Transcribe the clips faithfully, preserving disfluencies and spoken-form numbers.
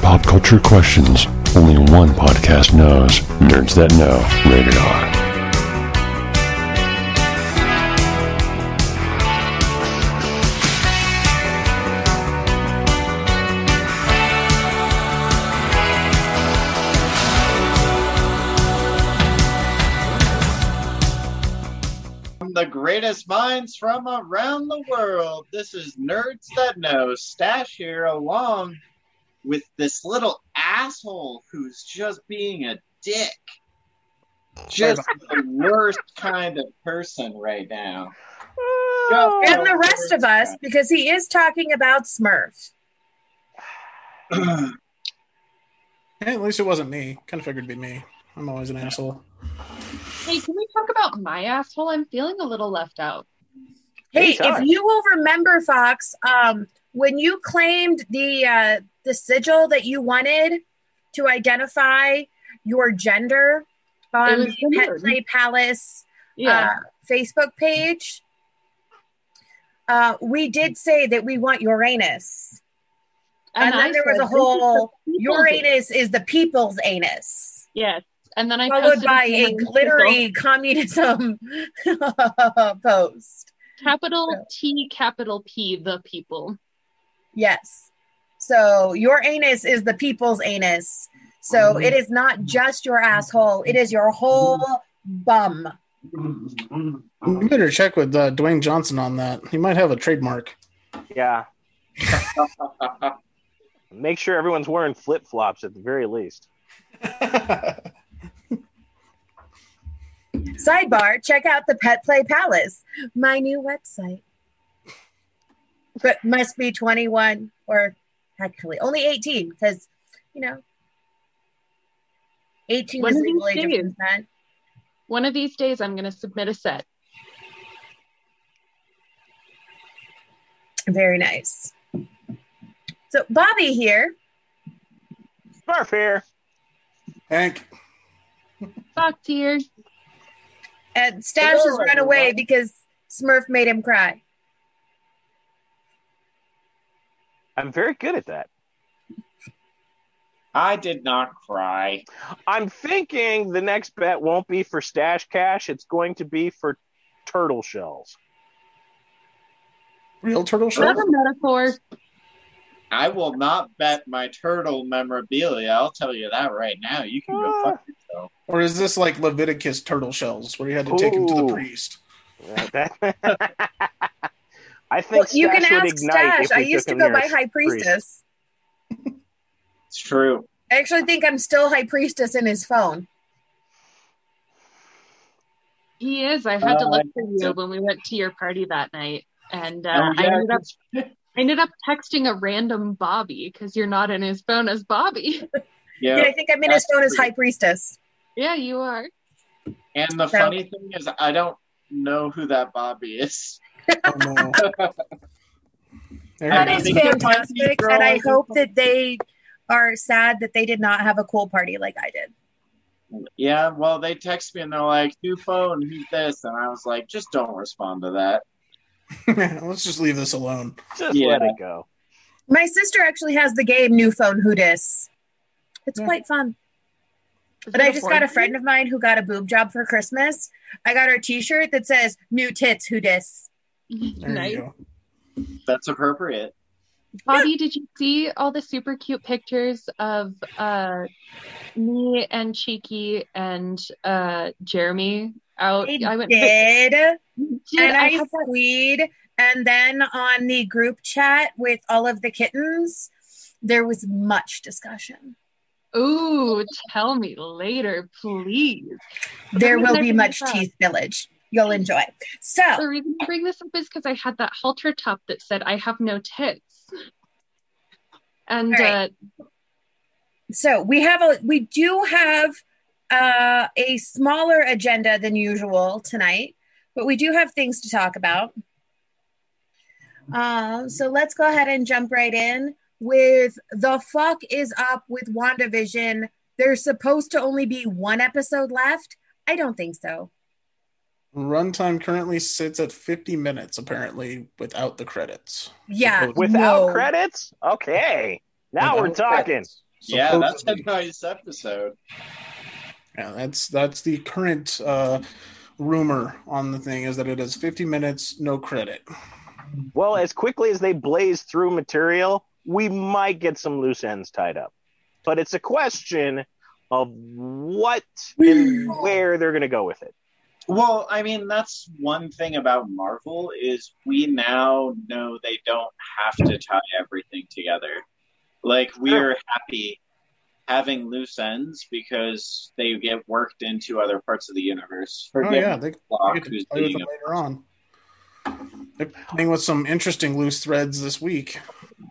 pop culture questions only one podcast knows. Nerds That Know. Rated R. The greatest minds from around the world. This is Nerds That Know. Stash here along with this little asshole who's just being a dick. Just the worst kind of person right now. Just and the rest of us, because he is talking about Smurfs. Hey, at least it wasn't me. Kind of figured it'd be me. I'm always an asshole. Hey, can we talk about my asshole? I'm feeling a little left out. Hey, if you will remember, Fox, um, when you claimed the uh, the sigil that you wanted to identify your gender on the Pet Play Palace yeah. uh, Facebook page, uh, we did say that we want Uranus. And, and then there was a whole, Uranus is the people's anus. Yes. And then I followed by a glittery people. communism post. Capital so. T, capital P, the people. Yes. So your anus is the people's anus. So mm-hmm. it is not just your asshole. It is your whole bum. You better check with uh, Dwayne Johnson on that. He might have a trademark. Yeah. Make sure everyone's wearing flip-flops at the very least. Sidebar, check out the Pet Play Palace, my new website. But must be twenty-one or actually only eighteen because, you know, eighteen One is legal age of consent. One of these days I'm going to submit a set. Very nice. So Bobby here. Smurf here. Hank. Fox here. And Stash has run away because Smurf made him cry. I'm very good at that. I did not cry. I'm thinking the next bet won't be for Stash Cash. It's going to be for turtle shells. Real turtle shells? That's a metaphor. I will not bet my turtle memorabilia. I'll tell you that right now. You can go fuck yourself. Or is this like Leviticus turtle shells where you had to take Ooh. him to the priest? I think well, you can ask Stash. I used to go by High Priestess. Priest. It's true. I actually think I'm still High Priestess in his phone. He is. I had uh, to look for you when we went to your party that night. And uh, oh, yeah. I ended up... I ended up texting a random Bobby because you're not in his phone as Bobby. Yeah, yeah I think I'm in his phone as High Priestess. Yeah, you are. And the so. funny thing is, I don't know who that Bobby is. Oh, no. That is fantastic, and I hope that they are sad that they did not have a cool party like I did. Yeah, well, they text me and they're like, new phone, who's this? And I was like, just don't respond to that. Let's just leave this alone. Just yeah. let it go. My sister actually has the game New Phone Who Dis. It's yeah. quite fun. Is but I just got a friend of mine who got a boob job for Christmas. I got her a t-shirt that says New Tits Who Dis. Nice. That's appropriate. Bobby, yeah. did you see all the super cute pictures of uh, me and Cheeky and uh, Jeremy out? I, I went did. To- Did and I, I squeed, and then on the group chat with all of the kittens, there was much discussion. Ooh, tell me later, please. There will be much tea spillage. You'll enjoy. So the reason I bring this up is because I had that halter top that said "I have no tits," and right. uh, so we have a we do have uh, a smaller agenda than usual tonight. But we do have things to talk about. Um, so let's go ahead and jump right in with the fuck is up with WandaVision. There's supposed to only be one episode left. I don't think so. Runtime currently sits at fifty minutes, apparently, without the credits. Yeah. Without no. credits? Okay. Now without we're talking. Credits. Yeah, that's a nice episode. Yeah, that's that's the current uh, rumor on the thing is that it is fifty minutes, no credit. Well, as quickly as they blaze through material, we might get some loose ends tied up. But it's a question of what and where they're going to go with it. Well, I mean, that's one thing about Marvel is we now know they don't have to tie everything together. Like, we are happy having loose ends because they get worked into other parts of the universe. Forget oh, yeah, they, Block, they get to play with them later on. They're playing with some interesting loose threads this week.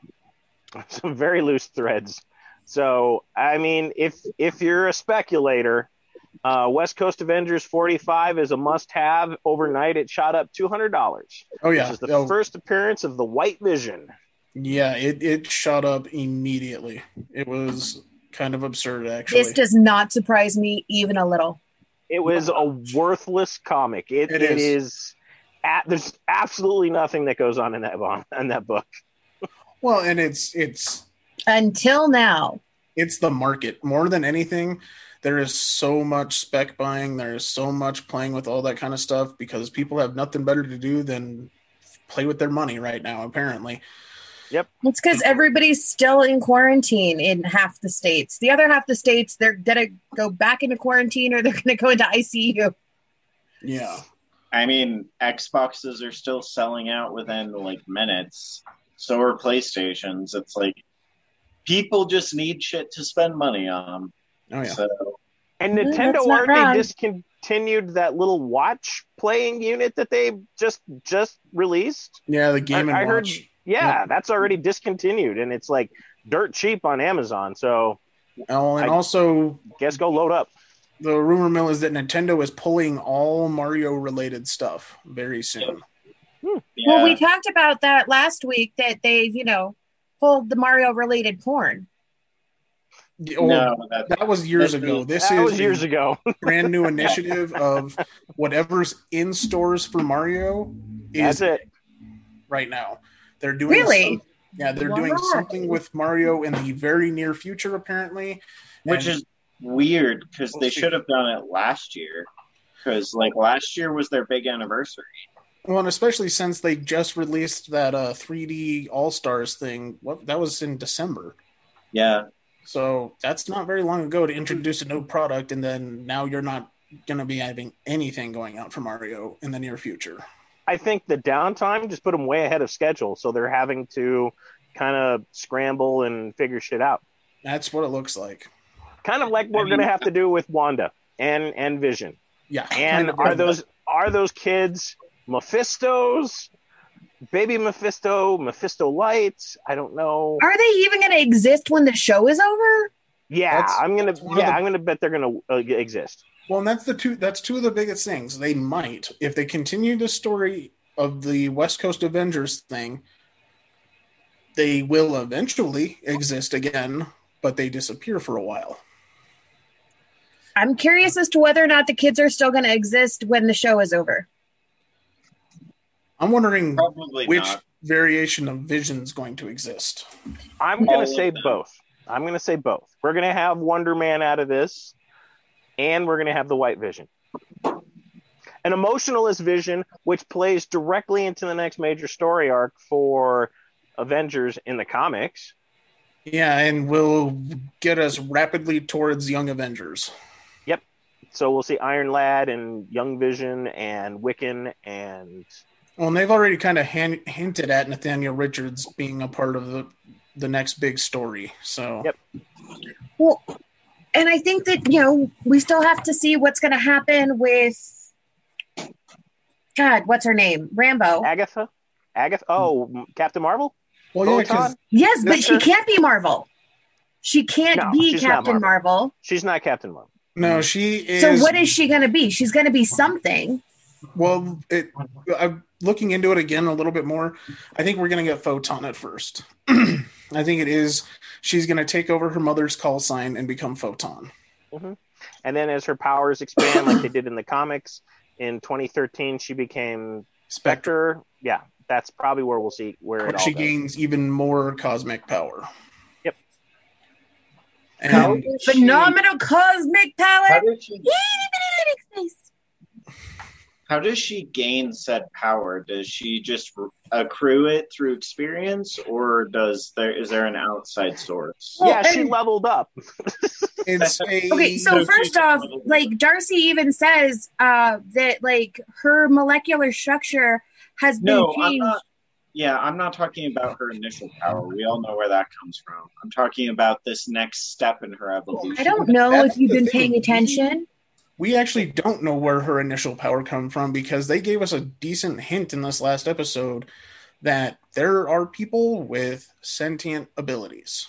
Some very loose threads. So, I mean, if if you're a speculator, uh, West Coast Avengers forty-five is a must-have. Overnight, it shot up two hundred dollars. Oh, yeah. This is the oh. first appearance of the White Vision. Yeah, it, it shot up immediately. It was kind of absurd, actually. This does not surprise me even a little. It was a worthless comic. It, it, it is. is at, there's absolutely nothing that goes on in that in that book. Well, and it's it's until now. It's the market more than anything. There is so much spec buying. There is so much playing with all that kind of stuff because people have nothing better to do than play with their money right now, apparently. Yep. It's because everybody's still in quarantine in half the states. The other half the states, they're going to go back into quarantine or they're going to go into I C U. Yeah. I mean, Xboxes are still selling out within, like, minutes. So are PlayStations. It's like, people just need shit to spend money on. Oh, yeah. So, and Nintendo already discontinued that little watch playing unit that they just just released. Yeah, the Game and I, I Watch. heard, yeah, yep. That's already discontinued, and it's like dirt cheap on Amazon. So, oh, and I also, guess go load up. The rumor mill is that Nintendo is pulling all Mario-related stuff very soon. Hmm. Yeah. Well, we talked about that last week, that they, you know, pulled the Mario-related porn. Oh, no, that, that was years ago. This that is was years ago. brand new initiative of whatever's in stores for Mario is That's it right now. They're doing really, some, yeah, they're Why? doing something with Mario in the very near future, apparently, which and, is weird because we'll they see. should have done it last year. Because like last year was their big anniversary. Well, and especially since they just released that uh, three D All Stars thing. What that was in December. Yeah. So that's not very long ago to introduce a new product, and then now you're not going to be having anything going out for Mario in the near future. I think the downtime just put them way ahead of schedule, so they're having to kind of scramble and figure shit out. That's what it looks like. Kind of like we're I mean, going to have to do with Wanda and, and Vision. Yeah. And kind of are those are those kids Mephistos? Baby Mephisto, Mephisto Lights. I don't know. Are they even going to exist when the show is over? Yeah, that's, I'm gonna. Yeah, the, I'm gonna bet they're gonna uh, exist. Well, and that's the two. That's two of the biggest things. They might, if they continue the story of the West Coast Avengers thing, they will eventually exist again, but they disappear for a while. I'm curious as to whether or not the kids are still going to exist when the show is over. I'm wondering Probably which not. variation of Vision is going to exist. I'm going to say both. I'm going to say both. We're going to have Wonder Man out of this, and we're going to have the White Vision. An emotionalist Vision, which plays directly into the next major story arc for Avengers in the comics. Yeah, and will get us rapidly towards Young Avengers. Yep. So we'll see Iron Lad and Young Vision and Wiccan and... Well, and they've already kind of hand, hinted at Nathaniel Richards being a part of the the next big story. So, yep. Well, and I think that, you know, we still have to see what's going to happen with, God, what's her name? Rambo. Agatha? Agatha? Oh, Captain Marvel? Well, yeah, yes, but she can't be Marvel. She can't no, be Captain Marvel. Marvel. She's not Captain Marvel. No, she is. So what is she going to be? She's going to be something. Well, it, I'm looking into it again a little bit more. I think we're going to get Photon at first. I think it is. She's going to take over her mother's call sign and become Photon. Mm-hmm. And then as her powers expand, like they did in the comics, in twenty thirteen, she became Spectre. Spectre. Yeah, that's probably where we'll see where, where it all she goes. gains even more cosmic power. Yep. And phenomenal she, cosmic power. How does, she, how does she gain said power? Does she just accrue it through experience, or does there is there an outside source? Well, yeah, she leveled up. It's a, okay, so first off, like Darcy even says uh, that like her molecular structure has been no, changed. I'm not, yeah, I'm not talking about her initial power. We all know where that comes from. I'm talking about this next step in her evolution. I don't know That's if you've been thing. paying attention. We actually don't know where her initial power come from because they gave us a decent hint in this last episode that there are people with sentient abilities.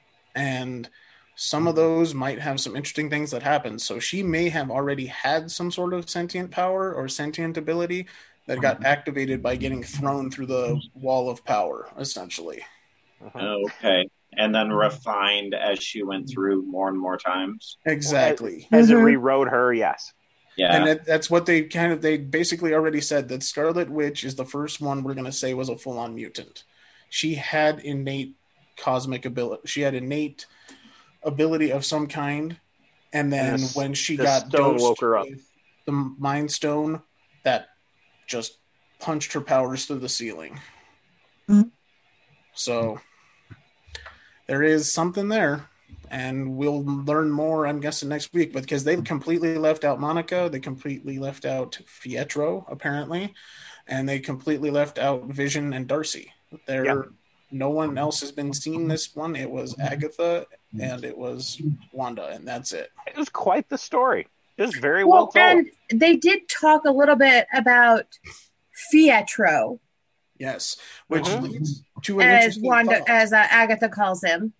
And some of those might have some interesting things that happen. So she may have already had some sort of sentient power or sentient ability that got activated by getting thrown through the wall of power, essentially. Uh-huh. Okay. And then refined as she went through more and more times. Exactly. As, as mm-hmm. it rewrote her, yes. Yeah. And that, that's what they kind of, they basically already said that Scarlet Witch is the first one we're going to say was a full-on mutant. She had innate cosmic ability. She had innate ability of some kind. And then and the, when she the got stone dosed woke her up. with the Mind Stone, that just punched her powers through the ceiling. Mm-hmm. So there is something there, and we'll learn more, I'm guessing, next week, because they completely left out Monica, they completely left out Pietro, apparently, and they completely left out Vision and Darcy. There, yep. No one else has been seen this one. It was Agatha and it was Wanda, and that's it. It was quite the story. It was very well, well told. And they did talk a little bit about Pietro. Yes, which mm-hmm. leads to an as Wanda, thought. as uh, Agatha calls him.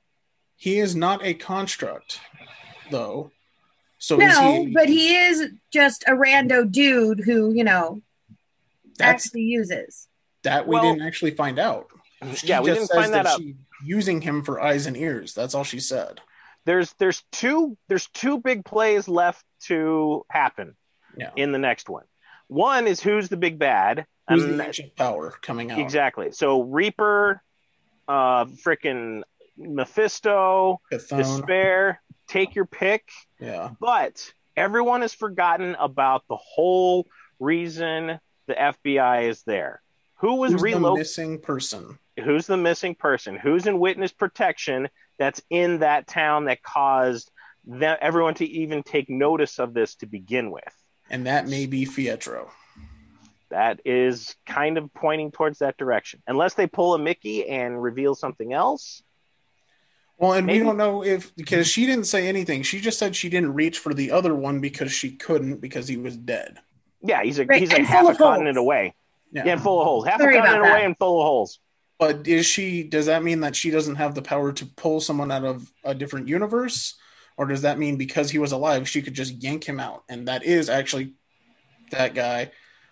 He is not a construct, though. So no, is he, but he is just a rando dude who, you know, actually uses. That we well, didn't actually find out. She yeah, we didn't find that, that out. Using him for eyes and ears. That's all she said. There's there's two there's two big plays left to happen yeah. in the next one. One is who's the big bad. Who's um, the ancient power coming out? Exactly. So Reaper, uh, frickin' Mephisto, Chthon. Despair. Take your pick. Yeah. But everyone has forgotten about the whole reason the F B I is there. Who was Who's relocated? The missing person. Who's the missing person? Who's in witness protection that's in that town that caused that everyone to even take notice of this to begin with? And that may be Pietro. That is kind of pointing towards that direction. Unless they pull a Mickey and reveal something else. Well, and maybe. We don't know if, because she didn't say anything. She just said she didn't reach for the other one because she couldn't because he was dead. Yeah, he's a, right, he's like half a continent away. Yeah. yeah, full of holes. Half Sorry a continent away that. and full of holes. But is she? Does that mean that she doesn't have the power to pull someone out of a different universe? Or does that mean because he was alive, she could just yank him out? And that is actually that guy.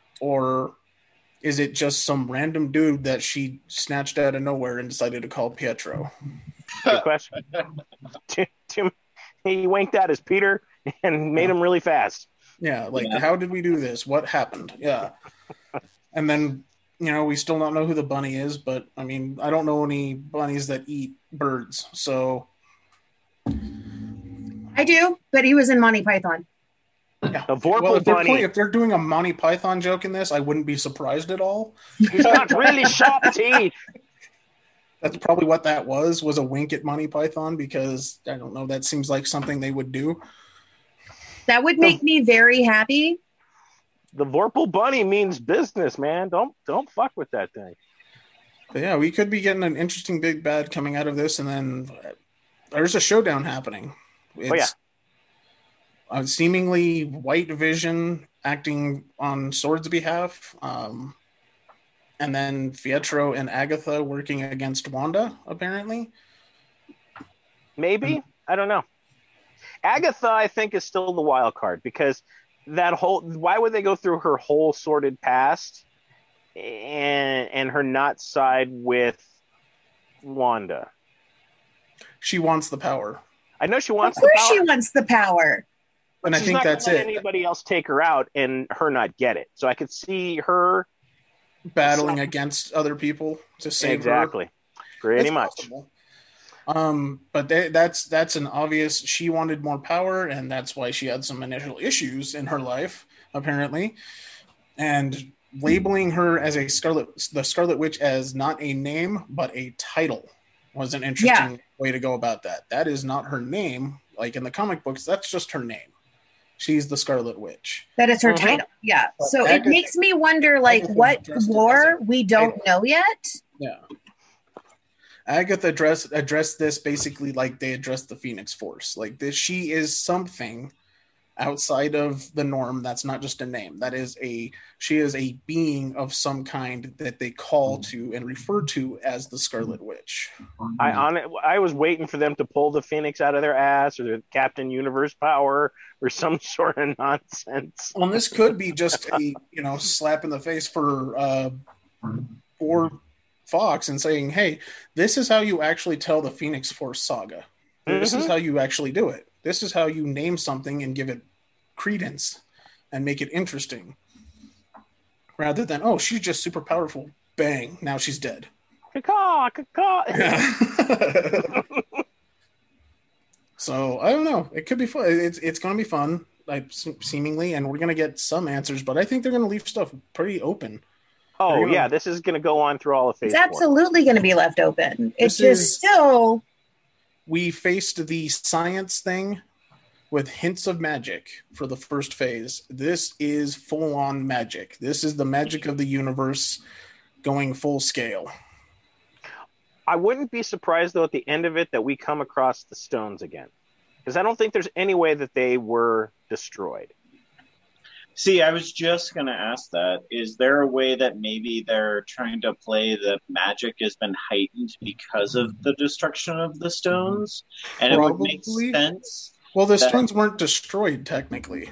Or is it just some random dude that she snatched out of nowhere and decided to call Pietro? Good question. He winked out as Peter and made him really fast. Yeah, like, yeah. How did we do this? What happened? Yeah. And then, you know, we still don't know who the bunny is, but, I mean, I don't know any bunnies that eat birds, so... I do, but he was in Monty Python. Yeah. A Vorpal well, if they're, bunny. Playing, if they're doing a Monty Python joke in this, I wouldn't be surprised at all. He's got really sharp teeth. That's probably what that was, was a wink at Monty Python, because, I don't know, that seems like something they would do. That would make me very happy. The Vorpal bunny means business, man. Don't don't fuck with that thing. But yeah, we could be getting an interesting big bad coming out of this, and then there's a showdown happening. It's oh, yeah. a seemingly White Vision acting on Sword's behalf, um, and then Pietro and Agatha working against Wanda, apparently. Maybe. I don't know. Agatha, I think, is still the wild card, because that whole, why would they go through her whole sordid past and and her not side with Wanda? She wants the power. I know she wants the power. Of power. course she wants the power. And I She's think not that's gonna it. Let anybody else take her out and her not get it. So I could see her battling against other people to save exactly. her. Pretty it's much. Possible. Um, but they, that's that's an obvious. She wanted more power, and that's why she had some initial issues in her life, apparently. And labeling her as a Scarlet, the Scarlet Witch, as not a name but a title, was an interesting yeah. way to go about that. That is not her name, like in the comic books. That's just her name. She's the Scarlet Witch. That is her uh-huh. title. Yeah. But so Agatha, it makes me wonder, like, Agatha what lore we don't title. know yet. Yeah. Agatha addressed addressed this basically like they addressed the Phoenix Force. Like this, she is something outside of the norm. That's not just a name. That is a she is a being of some kind that they call to and refer to as the Scarlet Witch. I on it, I was waiting for them to pull the Phoenix out of their ass or the Captain Universe power or some sort of nonsense. Well, this could be just a you know slap in the face for uh, for Fox and saying, "Hey, this is how you actually tell the Phoenix Force saga. This mm-hmm. is how you actually do it. This is how you name something and give it credence and make it interesting. Rather than, oh, she's just super powerful. Bang, now she's dead." Caw, caw. Yeah. So, I don't know. It could be fun. It's it's going to be fun, like seemingly, and we're going to get some answers, but I think they're going to leave stuff pretty open. Oh, gonna, yeah, this is going to go on through all of phase It's absolutely going to be left open. It's just is, still... We faced the science thing with hints of magic for the first phase. This is full-on magic. This is the magic of the universe going full scale. I wouldn't be surprised, though, at the end of it that we come across the stones again. Because I don't think there's any way that they were destroyed. See, I was just going to ask that. Is there a way that maybe they're trying to play the magic has been heightened because of the destruction of the stones? And Probably. It would make sense. Well, the that... stones weren't destroyed, technically.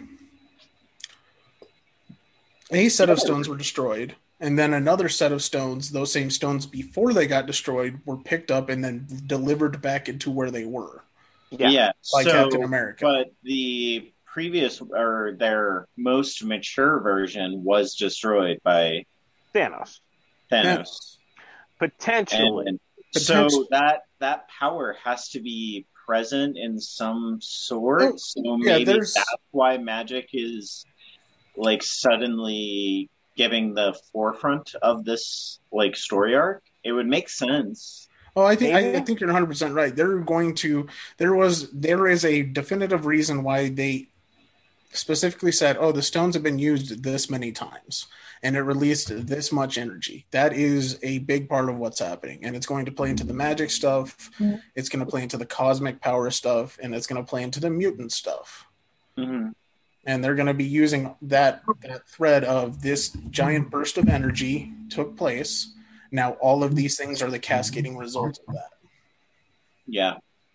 A set of stones were destroyed, and then another set of stones, those same stones before they got destroyed, were picked up and then delivered back into where they were. Yeah, yeah. Like so, Captain America. But the... previous or their most mature version was destroyed by Thanos. Thanos. Potentially. And, and so that that power has to be present in some sort. Oh, so maybe yeah, that's why magic is like suddenly giving the forefront of this like story arc. It would make sense. Oh, I think I, I think you're one hundred percent right. They're going to. There was there is a definitive reason why they specifically said, "Oh, the stones have been used this many times, and it released this much energy." That is a big part of what's happening, and it's going to play into the magic stuff. Mm-hmm. It's going to play into the cosmic power stuff, and it's going to play into the mutant stuff. Mm-hmm. And they're going to be using that that thread of this giant burst of energy took place. Now, all of these things are the cascading results of that. Yeah.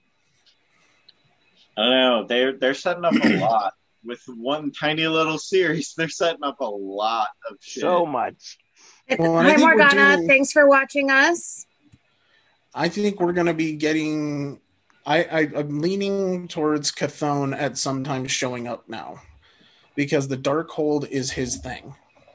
I don't know. They're, they're setting up a lot. With one tiny little series, they're setting up a lot of shit. So much. Well, Hi, Morgana. Doing, Thanks for watching us. I think we're going to be getting... I, I, I'm leaning towards Chthon at some time showing up now. Because the Darkhold is his thing.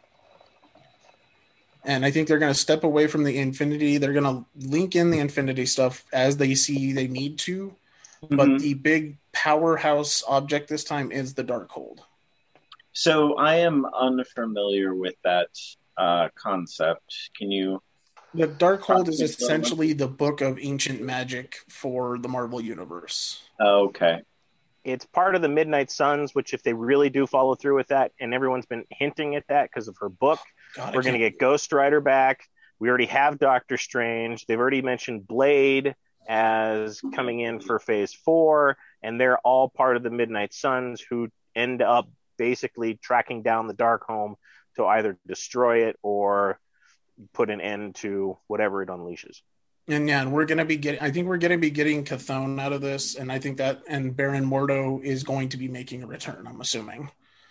And I think they're going to step away from the Infinity. They're going to link in the Infinity stuff as they see they need to. Mm-hmm. But the big powerhouse object this time is the Darkhold. So I am unfamiliar with that uh, concept. Can you... The Darkhold is essentially the book of ancient magic for the Marvel Universe. Oh, okay. It's part of the Midnight Suns, which if they really do follow through with that, and everyone's been hinting at that because of her book, God, we're going to get Ghost Rider back. We already have Doctor Strange. They've already mentioned Blade as coming in for phase four, and they're all part of the Midnight Suns who end up basically tracking down the Darkhold to either destroy it or put an end to whatever it unleashes. And yeah, we're going to be getting, I think we're going to be getting Chthon out of this. And I think that, and Baron Mordo is going to be making a return, I'm assuming.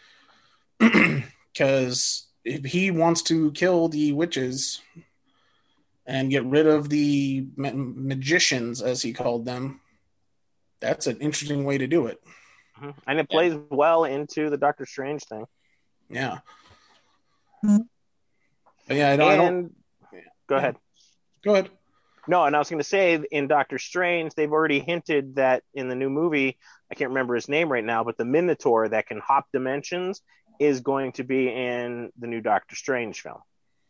Because if he wants to kill the witches and get rid of the ma- magicians, as he called them, that's an interesting way to do it. Mm-hmm. And it plays yeah. well into the Doctor Strange thing. Yeah. Mm-hmm. But yeah, I don't, and, I don't go ahead. Go ahead. No, and I was going to say in Doctor Strange, they've already hinted that in the new movie, I can't remember his name right now, but the Minotaur that can hop dimensions is going to be in the new Doctor Strange film.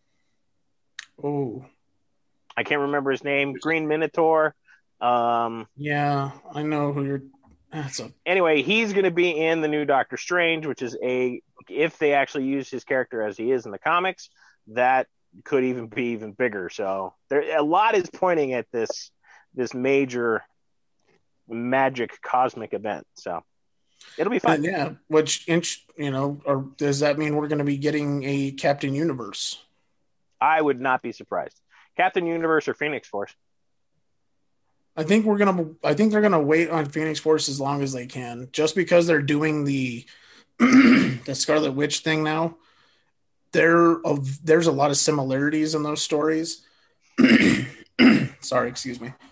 Oh. I can't remember his name. Green Minotaur. Um, yeah, I know who you're... That's a... Anyway, he's going to be in the new Doctor Strange, which is a... If they actually use his character as he is in the comics, that could even be even bigger. So there, a lot is pointing at this this major magic cosmic event. So it'll be fun. And yeah, which inch, you know, or does that mean we're going to be getting a Captain Universe? I would not be surprised. Captain Universe or Phoenix Force. I think we're gonna. I think they're gonna wait on Phoenix Force as long as they can, just because they're doing the the Scarlet Witch thing now. There of there's a lot of similarities in those stories. Sorry, excuse me.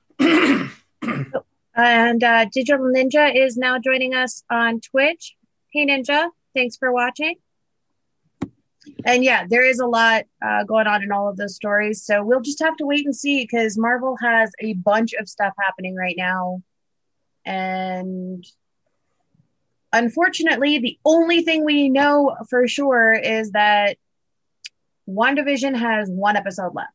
And uh, Digital Ninja is now joining us on Twitch. Hey Ninja, thanks for watching. And yeah, there is a lot uh, going on in all of those stories. So we'll just have to wait and see, because Marvel has a bunch of stuff happening right now. And unfortunately, the only thing we know for sure is that WandaVision has one episode left.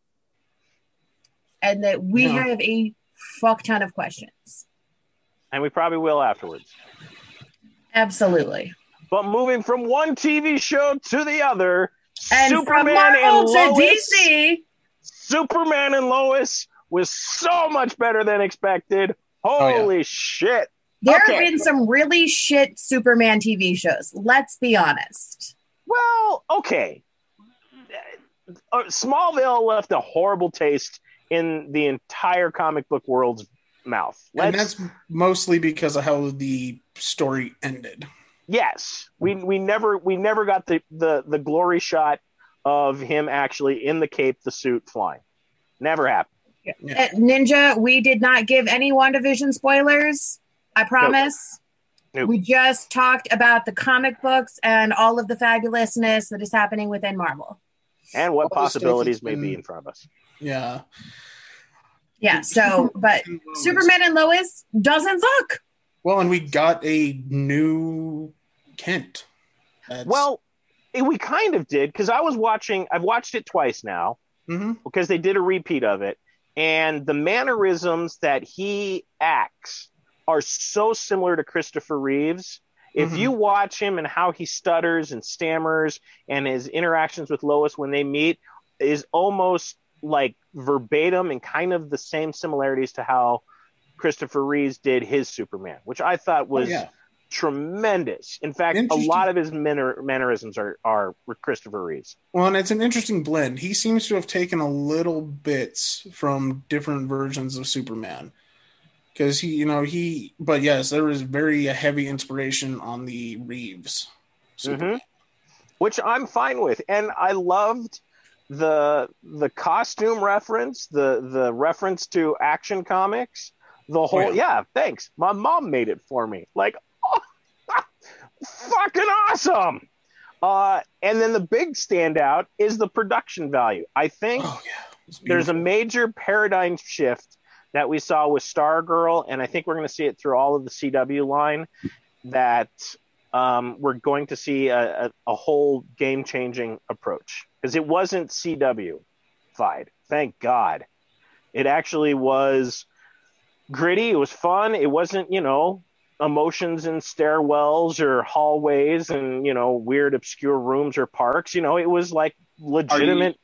And that we Yeah. have a fuck ton of questions. And we probably will afterwards. Absolutely. But moving from one T V show to the other, And Superman from Marvel and to Lois, D C. Superman and Lois was so much better than expected. Oh, yeah. Holy shit. There Okay. have been some really shit Superman T V shows. Let's be honest. Well, okay. Uh, Smallville left a horrible taste in the entire comic book world's mouth. And Let's, that's mostly because of how the story ended. yes, we we never we never got the, the the glory shot of him actually in the cape, the suit, flying. Never happened. Yeah. Uh, Ninja, we did not give any WandaVision spoilers. I promise. Nope. We just talked about the comic books and all of the fabulousness that is happening within Marvel. And what All the stuff possibilities that's may been- be in front of us. Yeah. Yeah, so, but Superman and Lois doesn't suck. Well, and we got a new Kent. That's, Well, it, we kind of did, because I was watching, I've watched it twice now, mhm. because they did a repeat of it, and the mannerisms that he acts are so similar to Christopher Reeves. If Mhm. you watch him and how he stutters and stammers and his interactions with Lois when they meet is almost like verbatim and kind of the same similarities to how Christopher Reeves did his Superman, which I thought was Oh, yeah. tremendous. In fact, a Interesting. lot of his manner- mannerisms are, are with Christopher Reeves. Well, and it's an interesting blend. He seems to have taken a little bits from different versions of Superman. Because he, you know, he, but yes, there was very heavy inspiration on the Reeves Superman. Which I'm fine with. And I loved the the costume reference, the the reference to Action Comics, the whole, Oh, yeah. yeah, thanks. My mom made it for me. Like, oh, fucking awesome. Uh, and then the big standout is the production value. I think Oh, yeah. It's there's a beautiful. major paradigm shift that we saw with Stargirl, and I think we're going to see it through all of the C W line, that um, we're going to see a, a, a whole game-changing approach. Because it wasn't C W-fied, thank God. It actually was gritty. It was fun. It wasn't, you know, emotions in stairwells or hallways and, you know, weird, obscure rooms or parks. You know, it was like legitimate.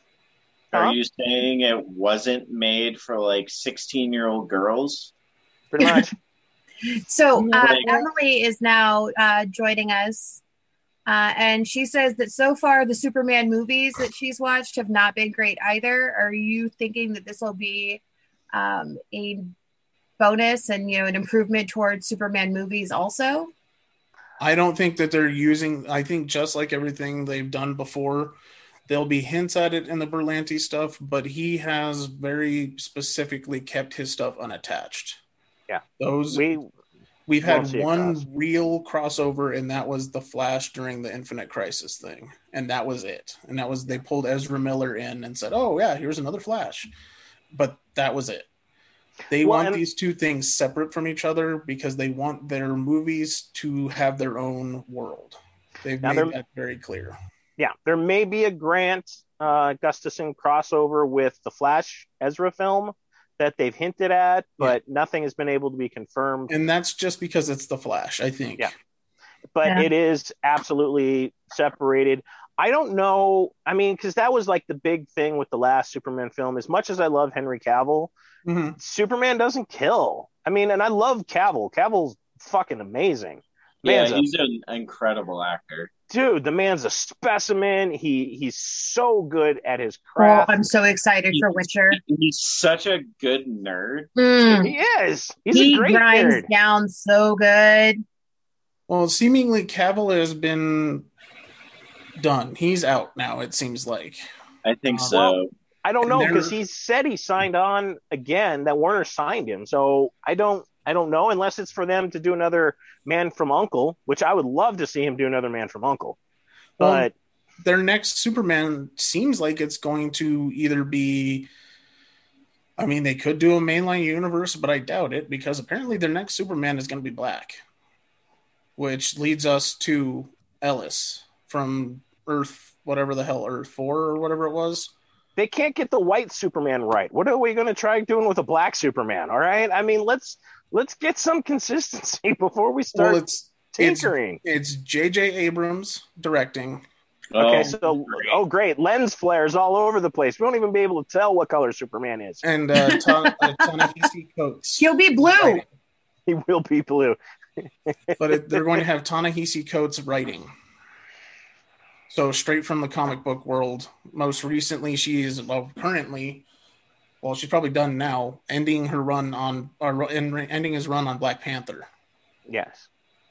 Are Huh? you saying it wasn't made for like sixteen-year-old girls? Pretty much. So uh, Like- Emily is now uh, joining us. Uh, and she says that so far the Superman movies that she's watched have not been great either. Are you thinking that this will be um, a bonus and, you know, an improvement towards Superman movies also? I don't think that they're using, I think just like everything they've done before, there'll be hints at it in the Berlanti stuff, but he has very specifically kept his stuff unattached. Yeah. Those We we've won't had see it one cross. real crossover, and that was the Flash during the Infinite Crisis thing, and that was it. And that was they pulled Ezra Miller in and said, "Oh yeah, here's another Flash." but that was it. They Well, want and- these two things separate from each other because they want their movies to have their own world. They've Now made they're- that very clear. Yeah, there may be a Grant uh, Gustafson crossover with the Flash Ezra film that they've hinted at, but yeah. nothing has been able to be confirmed. And that's just because it's the Flash, I think. Yeah. But yeah. it is absolutely separated. I don't know. I mean, because that was like the big thing with the last Superman film. As much as I love Henry Cavill, mm-hmm. Superman doesn't kill. I mean, and I love Cavill. Cavill's fucking amazing. Man's yeah, he's a, an incredible actor. Dude, the man's a specimen. He he's so good at his craft. Oh, I'm so excited he, for Witcher. He's such a good nerd. Mm. He is. He's he a great grinds nerd. down so good. Well, seemingly Cavill has been done. He's out now, it seems like. I think um, so. Well, I don't know, because he said he signed on again, that Warner signed him. So I don't I don't know, unless it's for them to do another Man from U N C L E, which I would love to see him do another Man from U N C L E. But well, their next Superman seems like it's going to either be, I mean, they could do a mainline universe, but I doubt it, because apparently their next Superman is going to be black, which leads us to Ellis from Earth, whatever the hell, Earth four or whatever it was. They can't get the white Superman right. What are we going to try doing with a black Superman? All right. I mean, let's let's get some consistency before we start well, it's, tinkering. It's J J Abrams directing. Okay, oh, so great. oh great, lens flares all over the place. We don't even be able to tell what color Superman is. And uh, Ta- uh, Ta-Nehisi Coates. He'll be blue. Writing. He will be blue. But it, they're going to have Ta-Nehisi Coates writing. So straight from the comic book world. Most recently, she is well, currently, well, she's probably done now, ending her run on, or ending his run on Black Panther. Yes.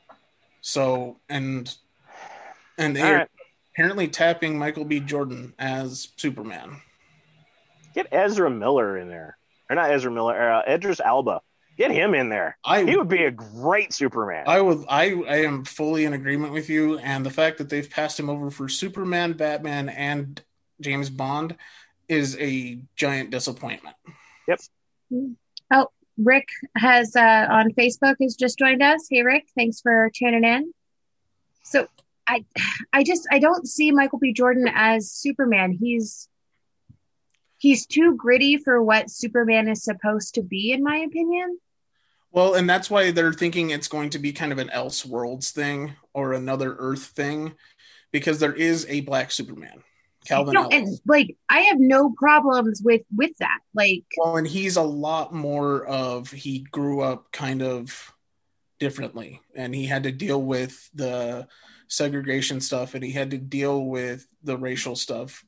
So and and they all are right. apparently tapping Michael B. Jordan as Superman. Get Ezra Miller in there, or not Ezra Miller, uh, Idris Elba. Get him in there. I, he would be a great Superman. I would. I, I am fully in agreement with you, and the fact that they've passed him over for Superman, Batman, and James Bond is a giant disappointment. Yep. Oh, Rick has uh, on Facebook has just joined us. Hey, Rick, thanks for tuning in. So, I, I just I don't see Michael B. Jordan as Superman. He's he's too gritty for what Superman is supposed to be, in my opinion. Well, and that's why they're thinking it's going to be kind of an Elseworlds thing or another Earth thing, because there is a black Superman, Calvin no, Ellis. And like I have no problems with with that. Like, well, and he's a lot more of he grew up kind of differently, and he had to deal with the segregation stuff, and he had to deal with the racial stuff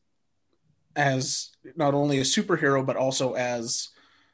as not only a superhero but also as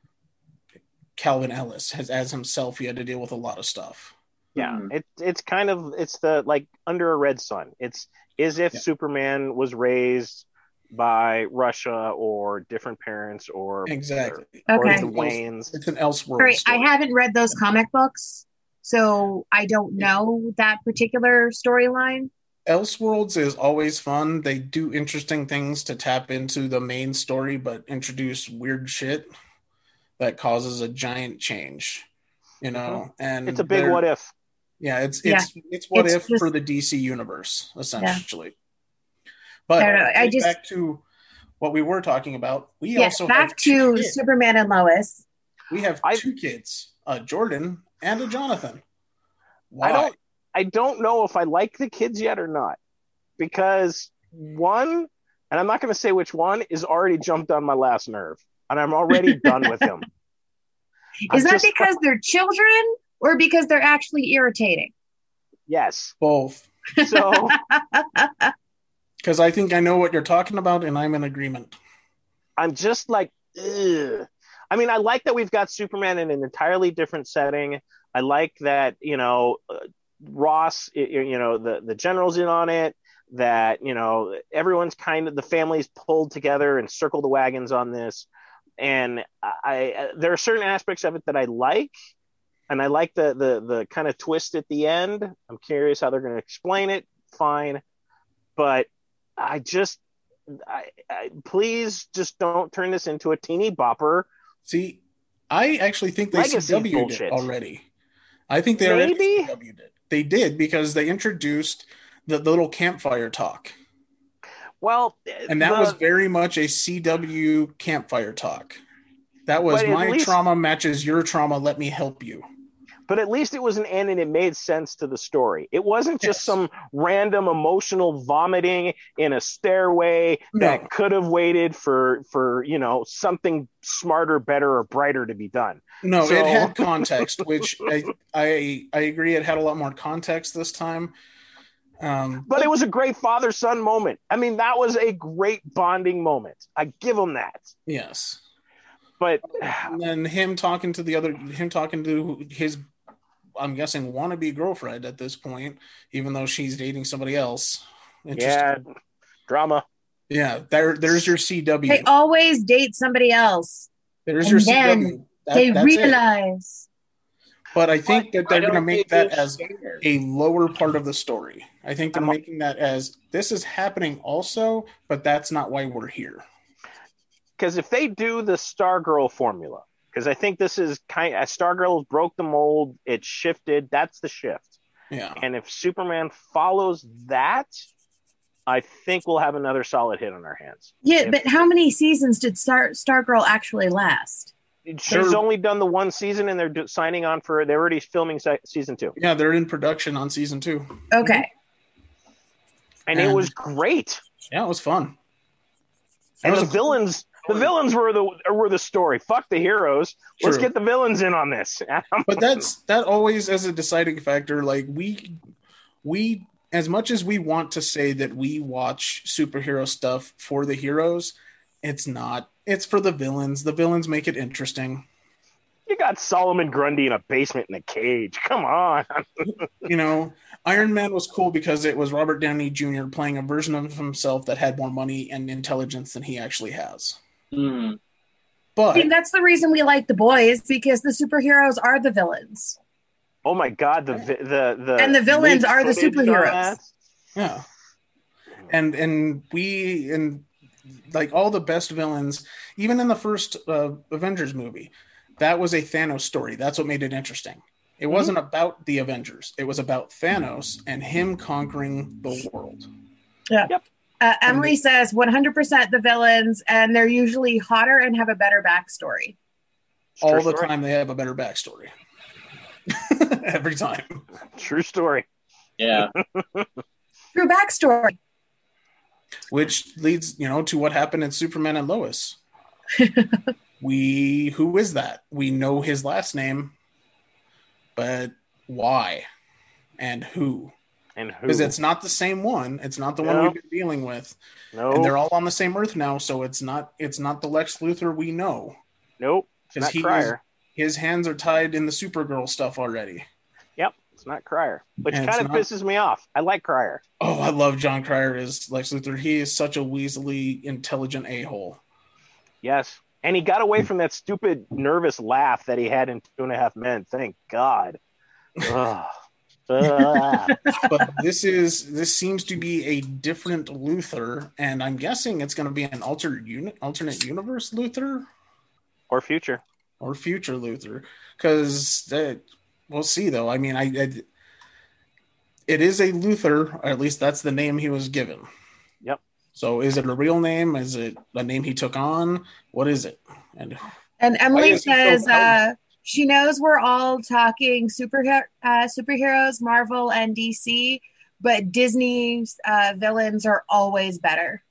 Calvin Ellis, has as himself. He had to deal with a lot of stuff. Yeah, mm-hmm. it, it's kind of it's the like Under a Red Sun. It's as if yeah. Superman was raised by Russia or different parents or exactly or, okay. or the Waynes. It's an Elseworlds. Right, story. I haven't read those comic books, so I don't know that particular storyline. Elseworlds is always fun. They do interesting things to tap into the main story, but introduce weird shit that causes a giant change, you know. Mm-hmm. And it's a big what if. Yeah, it's it's yeah. it's what it's if just, for the D C universe, essentially. Yeah. But I, know, I just back to what we were talking about. We yeah, also back have to kids. Superman and Lois. We have I, two kids, a Jordan and a Jonathan. Why? I don't I don't know if I like the kids yet or not, because one, and I'm not going to say which one, is already jumped on my last nerve. And I'm already done with him. Is I'm that just, because they're children or because they're actually irritating? Yes. Both. So, because I think I know what you're talking about, and I'm in agreement. I'm just like, ugh. I mean, I like that we've got Superman in an entirely different setting. I like that, you know, uh, Ross, you know, the, the general's in on it, that, you know, everyone's kind of, the family's pulled together and circle the wagons on this. And I, I, there are certain aspects of it that I like, and I like the the the kind of twist at the end. I'm curious how they're going to explain it. Fine, but I just I, I, please just don't turn this into a teeny bopper. See, I actually think they C W'd it already. I think they Maybe? already C W'd it. They did because they introduced the, the little campfire talk. Well, and that the, was very much a C W campfire talk. That was my least, trauma matches your trauma. Let me help you. But at least it was an end and it made sense to the story. It wasn't just yes. some random emotional vomiting in a stairway no. that could have waited for, for, you know, something smarter, better, or brighter to be done. No, so... it had context, which I, I I agree. It had a lot more context this time. Um, but, but it was a great father-son moment. I mean, that was a great bonding moment. I give him that. Yes. But and then him talking to the other, him talking to his, I'm guessing, wannabe girlfriend at this point, even though she's dating somebody else. Yeah, drama. Yeah, there, there's your C W. They always date somebody else. There's and your C W. That, they realize. It. But I think that they're going to make that as scared. a lower part of the story. I think they're I'm, making that as this is happening also, but that's not why we're here. Because if they do the Stargirl formula, because I think this is kind of Stargirl broke the mold, it shifted. That's the shift. Yeah. And if Superman follows that, I think we'll have another solid hit on our hands. Yeah, if, but how many seasons did Star Stargirl actually last? She's they're, only done the one season, and they're do, signing on for. They're already filming se- season two. Yeah, they're in production on season two. Okay. And, and it was great. Yeah, it was fun. And the villains. The villains were the were the story. Fuck the heroes. Let's True. get the villains in on this. But that's that always as a deciding factor. Like we we as much as we want to say that we watch superhero stuff for the heroes, it's not. It's for the villains. The villains make it interesting. You got Solomon Grundy in a basement in a cage. Come on. You know, Iron Man was cool because it was Robert Downey Junior playing a version of himself that had more money and intelligence than he actually has. Mm. But I think that's the reason we like The Boys, because the superheroes are the villains. Oh my god, the the the and the villains are the superheroes. Yeah, and and we and like all the best villains, even in the first uh, Avengers movie, that was a Thanos story. That's what made it interesting. It mm-hmm. wasn't about the Avengers. It was about Thanos and him conquering the world. Yeah. Yep. Uh, Emily says one hundred percent the villains, and they're usually hotter and have a better backstory. All True the story. time they have a better backstory. Every time. True story. Yeah. True backstory. Which leads, you know, to what happened in Superman and Lois. we, who is that? We know his last name, but why and who? And who? Because it's not the same one. It's not the no. one we've been dealing with. No. And they're all on the same Earth now, so it's not it's not the Lex Luthor we know. Nope. It's not Cryer. His hands are tied in the Supergirl stuff already. Yep. It's not Cryer. Which And kind of it's not- pisses me off. I like Cryer. Oh, I love John Cryer as Lex Luthor. He is such a weaselly, intelligent a-hole. Yes. And he got away from that stupid nervous laugh that he had in Two and a Half Men. Thank God. Ugh. But this is this seems to be a different Luthor, and I'm guessing it's going to be an alternate uni- alternate universe Luthor Or future. or future Luthor, because we'll see. Though I mean, I, I it is a Luthor, or at least that's the name he was given. Yep. So is it a real name? Is it a name he took on? What is it? And And Emily is he so says uh, powerful? she knows we're all talking superhero uh, superheroes, Marvel and D C, but Disney's uh, villains are always better.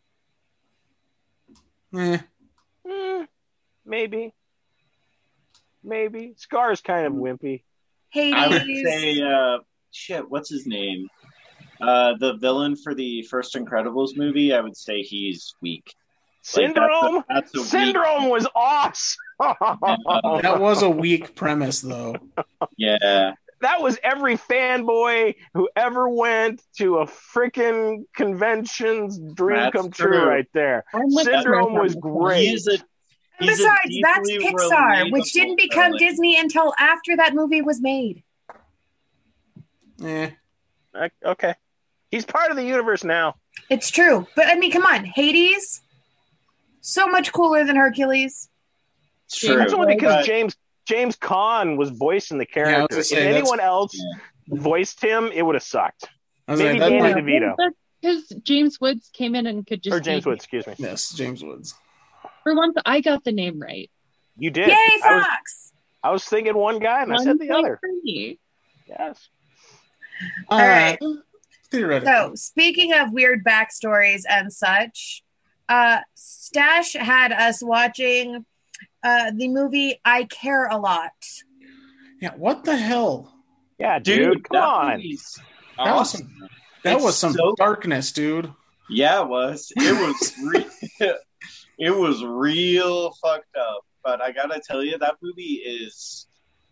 eh, Mm, maybe. Maybe. Scar's kind of wimpy. I would Hades. say, uh, shit, what's his name? Uh, the villain for the first Incredibles movie, I would say he's weak. Like, Syndrome? that's a- that's a weak- Syndrome was awesome. that was a weak premise, though. Yeah. That was every fanboy who ever went to a freaking convention's dream That's come true, true. right there. I'm with Syndrome you. was great. He's a, And he's a besides, that's deeply Pixar, which relatable didn't become villain. Disney until after that movie was made. Eh. Uh, okay. He's part of the universe now. It's true. But I mean, come on. Hades, so much cooler than Hercules. It's true. That's only because But- James James Caan was voicing the Yeah, I was character. gonna if say, that's- anyone else Yeah. voiced him, it would have sucked. I was Maybe like, that Danny might- DeVito. Because James Woods came in and could just Or James be- Woods, excuse me. Yes, James Woods. For once, I got the name right. You did. Yay, I was, Fox! I was thinking one guy and I One said the point other. for me. Yes. All right. Theoretically. So, speaking of weird backstories and such, uh, Stash had us watching uh, the movie I Care a Lot. Yeah, what the hell? Yeah, dude, Dude, come that on. movie's That was awesome. some, that It's was some so- darkness, dude. Yeah, it was. It was re- it was real fucked up. But I gotta tell you, that movie is.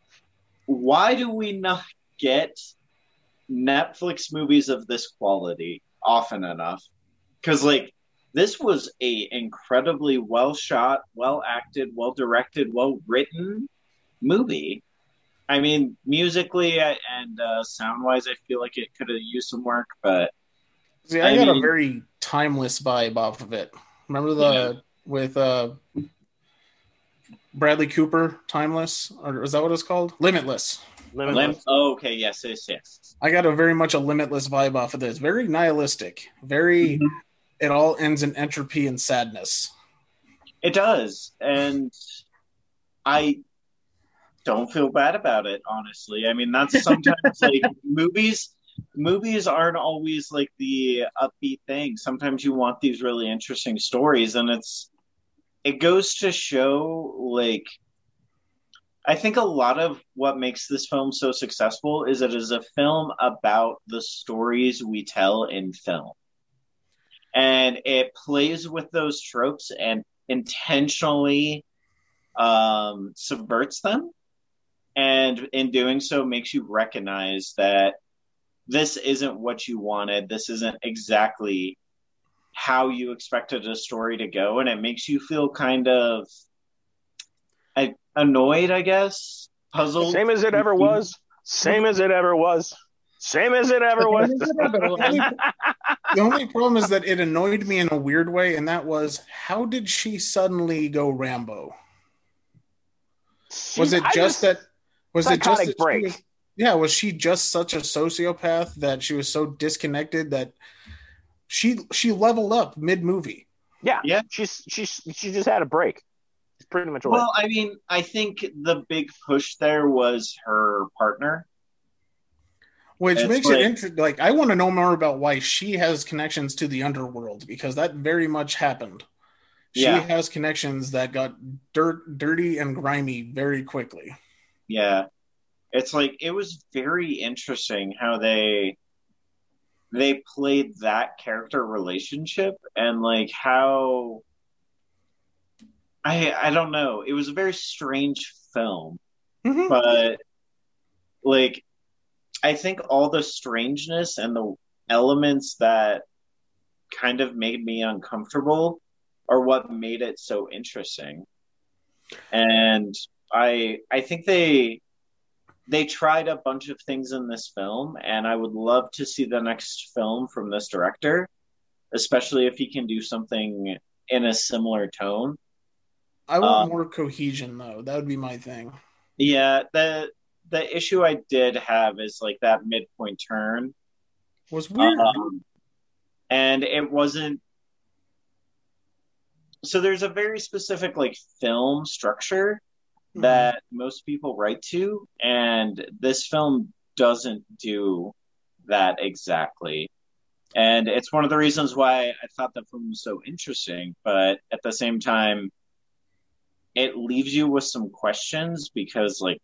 Why do we not get Netflix movies of this quality often enough? Because like this was a incredibly well shot, well acted, well directed, well written movie. I mean, musically and uh, sound wise, I feel like it could have used some work, but See, I, I got mean- a very timeless vibe off of it. Remember the Yeah. with uh Bradley Cooper, Timeless, or is that what it's called? Limitless. Limitless. Lim- oh, okay, yes, yes, yes. I got a very much a Limitless vibe off of this. Very nihilistic. Very. Mhm. It all ends in entropy and sadness. It does, and I don't feel bad about it. Honestly, I mean that's sometimes like movies. Movies aren't always like the upbeat thing. Sometimes you want these really interesting stories, and it's it goes to show like I think a lot of what makes this film so successful is it is a film about the stories we tell in film. And it plays with those tropes and intentionally um, subverts them. And in doing so, makes you recognize that this isn't what you wanted. This isn't exactly how you expected a story to go. And it makes you feel kind of uh, annoyed, I guess, puzzled. Same as it ever was. Same as it ever was. Same as it ever was. The only problem is that it annoyed me in a weird way, and that was how did she suddenly go Rambo? Was it I just that? Was it just psychotic that she break. was- yeah, was she just such a sociopath that she was so disconnected that she she leveled up mid movie? Yeah, Yeah. She's she's she just had a break. It's pretty much Well, what. I mean, I think the big push there was her partner. Which It's makes like- it interesting. Like, I want to know more about why she has connections to the underworld, because that very much happened. She Yeah. has connections that got dirt, dirty and grimy very quickly. Yeah. It's like it was very interesting how they they played that character relationship and like how I I don't know. It was a very strange film, Mhm. but like I think all the strangeness and the elements that kind of made me uncomfortable are what made it so interesting. And I I think they they tried a bunch of things in this film, and I would love to see the next film from this director, especially if he can do something in a similar tone. I want Uh, more cohesion, though. That would be my thing. Yeah, the the issue I did have is like that midpoint turn. Was weird. Um, and it wasn't. So there's a very specific like film structure that most people write to, and this film doesn't do that exactly. And it's one of the reasons why I thought the film was so interesting, but at the same time, it leaves you with some questions because like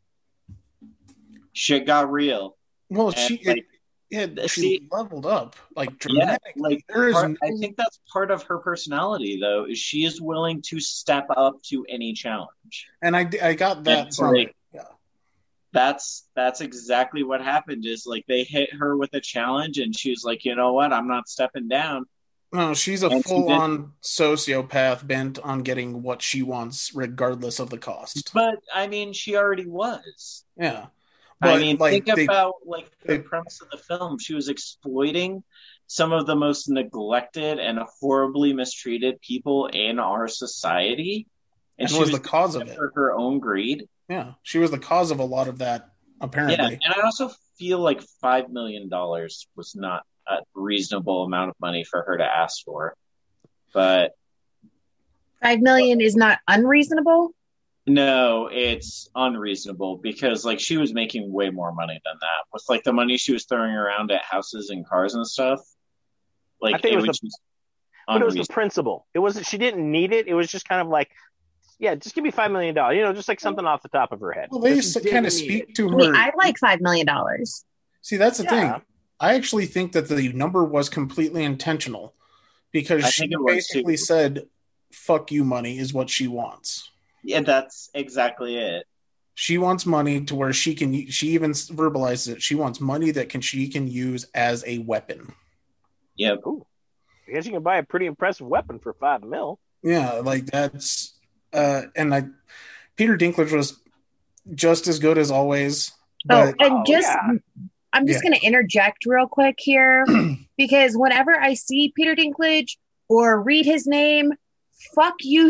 shit got real. well, and, she like, it, yeah, she see- leveled up like Yeah, dramatically. like there is part, no- I think that's part of her personality, though, is she is willing to step up to any challenge. and I I got that It's from like- it. Yeah. That's that's exactly what happened. Is like they hit her with a challenge, and she's like, you know what, I'm not stepping down. No, she's a And she full on sociopath bent on getting what she wants, regardless of the cost. But I mean, she already was. Yeah. I mean, like, think they, about like the they, premise of the film. She was exploiting some of the most neglected and horribly mistreated people in our society, and, and she was was the cause of it for her own greed. Yeah, she was the cause of a lot of that, apparently. Yeah, and I also feel like five million dollars was not a reasonable amount of money for her to ask for. But five million is not unreasonable? No, it's unreasonable because like she was making way more money than that with like the money she was throwing around at houses and cars and stuff. Like I think it, it was, was the, but it was the principle. It wasn't. She didn't need it. It was just kind of like, yeah, just give me five million dollars. You know, just like something off the top of her head. Well, they used to kind of speak to her. Wait, I like five million dollars. See, that's the Yeah. thing. I actually think that the number was completely intentional because I she think it was basically too. said, "Fuck you, money is what she wants." Yeah, that's exactly it. She wants money to where she can. She even verbalizes it. She wants money that can she can use as a weapon. Yeah. Ooh. I guess you can buy a pretty impressive weapon for five mil. Yeah, like that's uh and I Peter Dinklage was just as good as always. Oh, But and Oh, just yeah. I'm just Yeah. going to interject real quick here because whenever I see Peter Dinklage or read his name, fuck you,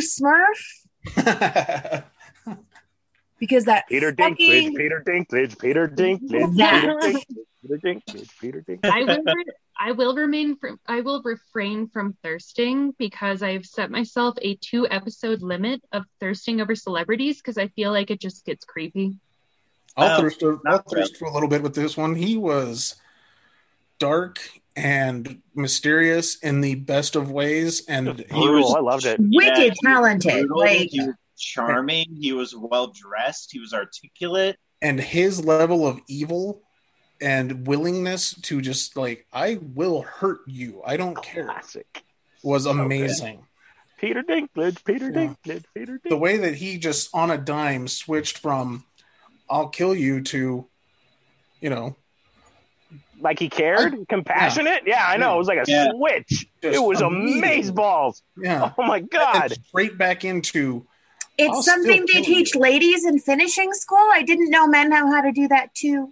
Smurf, because that Peter fucking Dinklage, Peter Dinklage, Peter Dinklage, That. Peter Dinklage, Peter Dinklage, Peter Dinklage. I will. Re- I will remain. From, I will refrain from thirsting because I've set myself a two episode limit of thirsting over celebrities because I feel like it just gets creepy. I'll Oh, thirst. I'll not thirst for a little bit with this one. He was dark and mysterious in the best of ways, and he Brutal. was I loved it. wicked Yeah, he was talented. brutal, Like, he was charming. He was well dressed. He was articulate. and his level of evil and willingness to just like I will hurt you. I don't care. Classic. Was amazing. Peter Dinklage, Peter Yeah. Dinklage, Peter Dinklage. The way that he just on a dime switched from "I'll kill you" to, you know, Like he cared, compassionate. Yeah, I know. It was like a Yeah. switch. Just it was immediately. amazeballs. yeah, Oh my And god. straight back into it's I'll something still they kill you. teach ladies in finishing school. I didn't know men know how to do that too.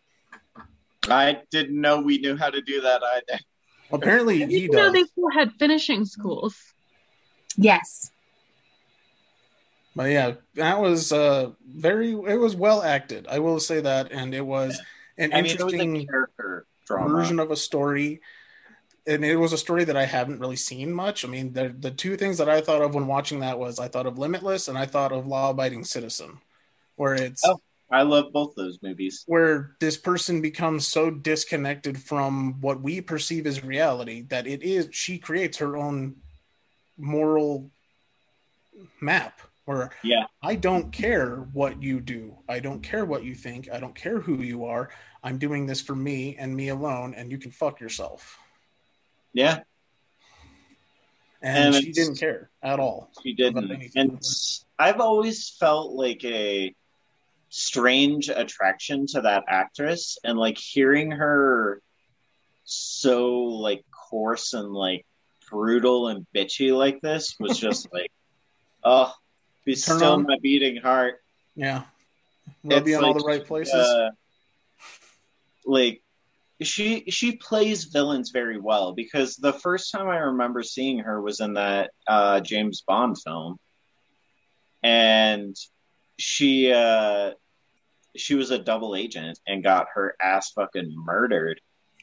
I didn't know we knew how to do that either. apparently I he didn't know does. they still had finishing schools. Yes. But yeah, that was uh very it was well acted. I will say that, and it was an I mean, it was interesting a character drama. version of a story. And it was a story that I haven't really seen much. I mean, the the two things that I thought of when watching that was I thought of Limitless and I thought of Law Abiding Citizen, where it's Oh. I love both those movies. where this person becomes so disconnected from what we perceive as reality that it is she creates her own moral map where Yeah. I don't care what you do. I don't care what you think. I don't care who you are. I'm doing this for me and me alone, and you can fuck yourself. Yeah, And, And she it's- didn't care at all. she about didn't. anything. And I've always felt like a strange attraction to that actress, and like hearing her so like coarse and like brutal and bitchy like this was just like, oh, be Turn still on. my beating heart. Yeah. Rub It's you in all like, the right places. uh, like she she plays villains very well, because the first time I remember seeing her was in that uh, James Bond film, and she uh, she was a double agent and got her ass fucking murdered.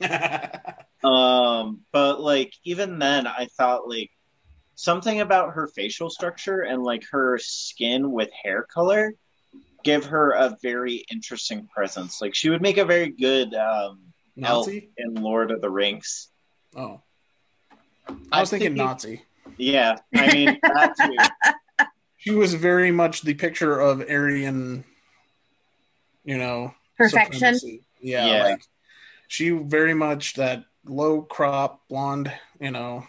Um, but like even then, I thought like something about her facial structure and like her skin with hair color give her a very interesting presence. Like she would make a very good um, elf Nazi? in Lord of the Rings. Oh. I was I'm thinking thinking- Nazi. Yeah, I mean that too. She was very much the picture of Aryan, you know, Perfection. supremacy. Yeah, Yeah. like she very much that low crop blonde, you know.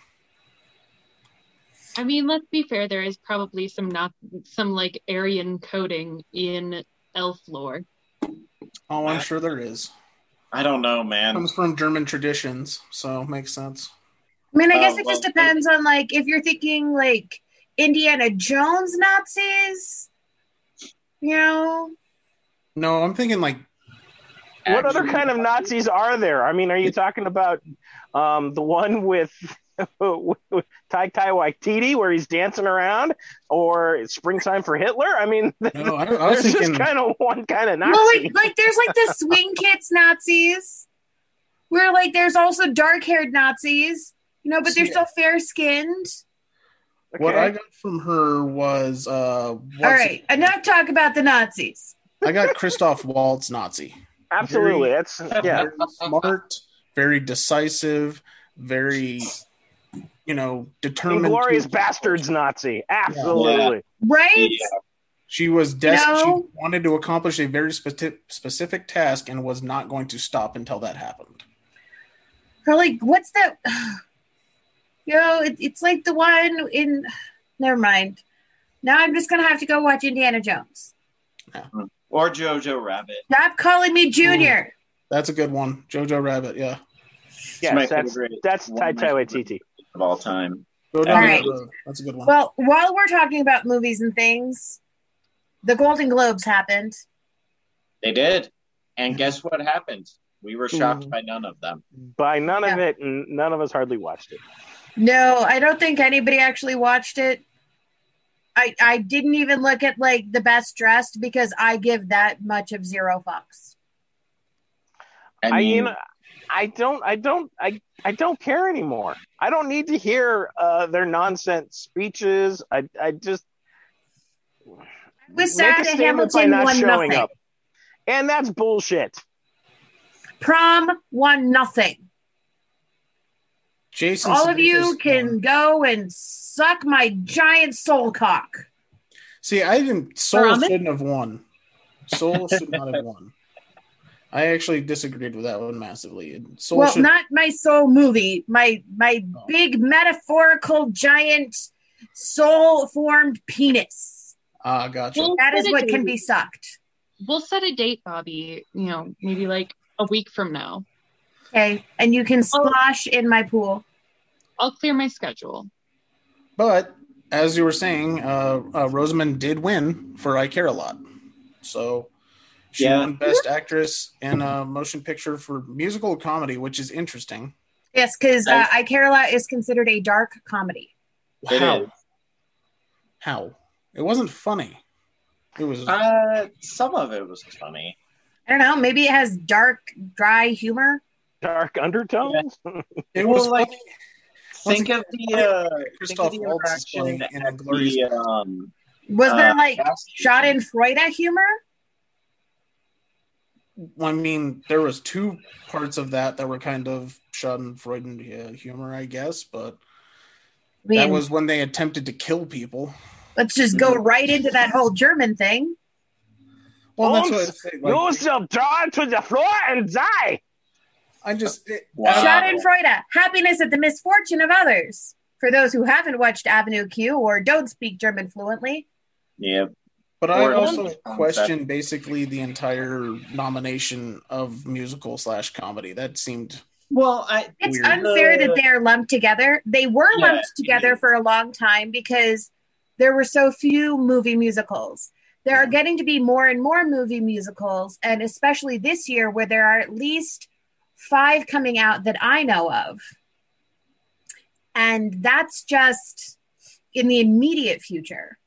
I mean, let's be fair. There is probably some not some like Aryan coding in elf lore. Oh, I'm sure there is. I don't know, man. Comes from German traditions, so makes sense. I mean, I Oh, guess it well, just depends on like if you're thinking like Indiana Jones Nazis, you know. No, I'm thinking like what other kind of Nazis are there? I mean, are you talking about um, the one with, with Tai Tai Waititi where he's dancing around, or Springtime for Hitler? I mean, no, I, I was there's thinking... just kind of one kind of Nazi. Well, like, like there's like the swing kids Nazis, where like there's also dark-haired Nazis, you know, but they're still fair-skinned. Okay. What I got from her was... Uh, All right, it? enough talk about the Nazis. I got Christoph Waltz Nazi. Absolutely. Very, That's yeah. Very smart, very decisive, very, you know, determined. Inglorious to... Bastards Nazi. Absolutely. Yeah. Right? Yeah. She was des- no. She wanted to accomplish a very spe- specific task and was not going to stop until that happened. Or like, what's that? You know, it, it's like the one in... Never mind. Now I'm just going to have to go watch Indiana Jones. Yeah. Or Jojo Rabbit. Stop calling me Junior. Ooh, that's a good one. Jojo Rabbit, yeah. Yes, that's, that's Tai Tai Waititi. Of all time. Go down right. that road. That's a good one. Well, while we're talking about movies and things, the Golden Globes happened. They did. And guess what happened? We were shocked Mm. by none of them. By none Yeah. of it, and none of us hardly watched it. No, I don't think anybody actually watched it. I, I didn't even look at like the best dressed because I give that much of zero fucks. I I mean, you know, I don't I don't I, I don't care anymore. I don't need to hear uh, their nonsense speeches. I I just I was sad that Hamilton won nothing. Up. And that's bullshit. Prom won nothing. Jason All of you Sudeikis can won. go and suck my giant soul cock. See, I didn't. Soul Ramen? shouldn't have won. Soul should not have won. I actually disagreed with that one massively. Soul well, should... not my soul movie. My my Oh. big metaphorical giant soul formed penis. Ah, gotcha. Well, That is set a what can date. be sucked. We'll set a date, Bobby. You know, maybe like a week from now. Okay, and you can splash in my pool. I'll clear my schedule. But as you were saying, uh, uh, Rosamund did win for I Care a Lot. So she Yeah. won Best Actress in a Motion Picture for Musical or Comedy, which is interesting. Yes, because uh, Nice. I Care a Lot is considered a dark comedy. It How? is. How? It wasn't funny. It was. Uh, some of it was funny. I don't know. Maybe it has dark, dry humor. Dark undertones. it was well, like, funny. Think of the uh, think of Christoph the Waltz is interaction funny in at Inglourious the Basterds. um, Was there Uh, like gas Schadenfreude humor? I mean, there was two parts of that that were kind of Schadenfreude uh, humor, I guess, but I mean, that was when they attempted to kill people. let's just go right into that whole German thing. Well, that's Holmes, what I say. Like, you shall draw to the floor and die. I just it, Wow. Schadenfreude, happiness at the misfortune of others. For those who haven't watched Avenue Q or don't speak German fluently. Yeah. But I Or- also Um, question basically the entire nomination of musical slash comedy. That seemed Well, I It's Weird. unfair that they're lumped together. They were Yeah, lumped together it for a long time because there were so few movie musicals. There are getting to be more and more movie musicals, and especially this year where there are at least five coming out that I know of. And that's just in the immediate future.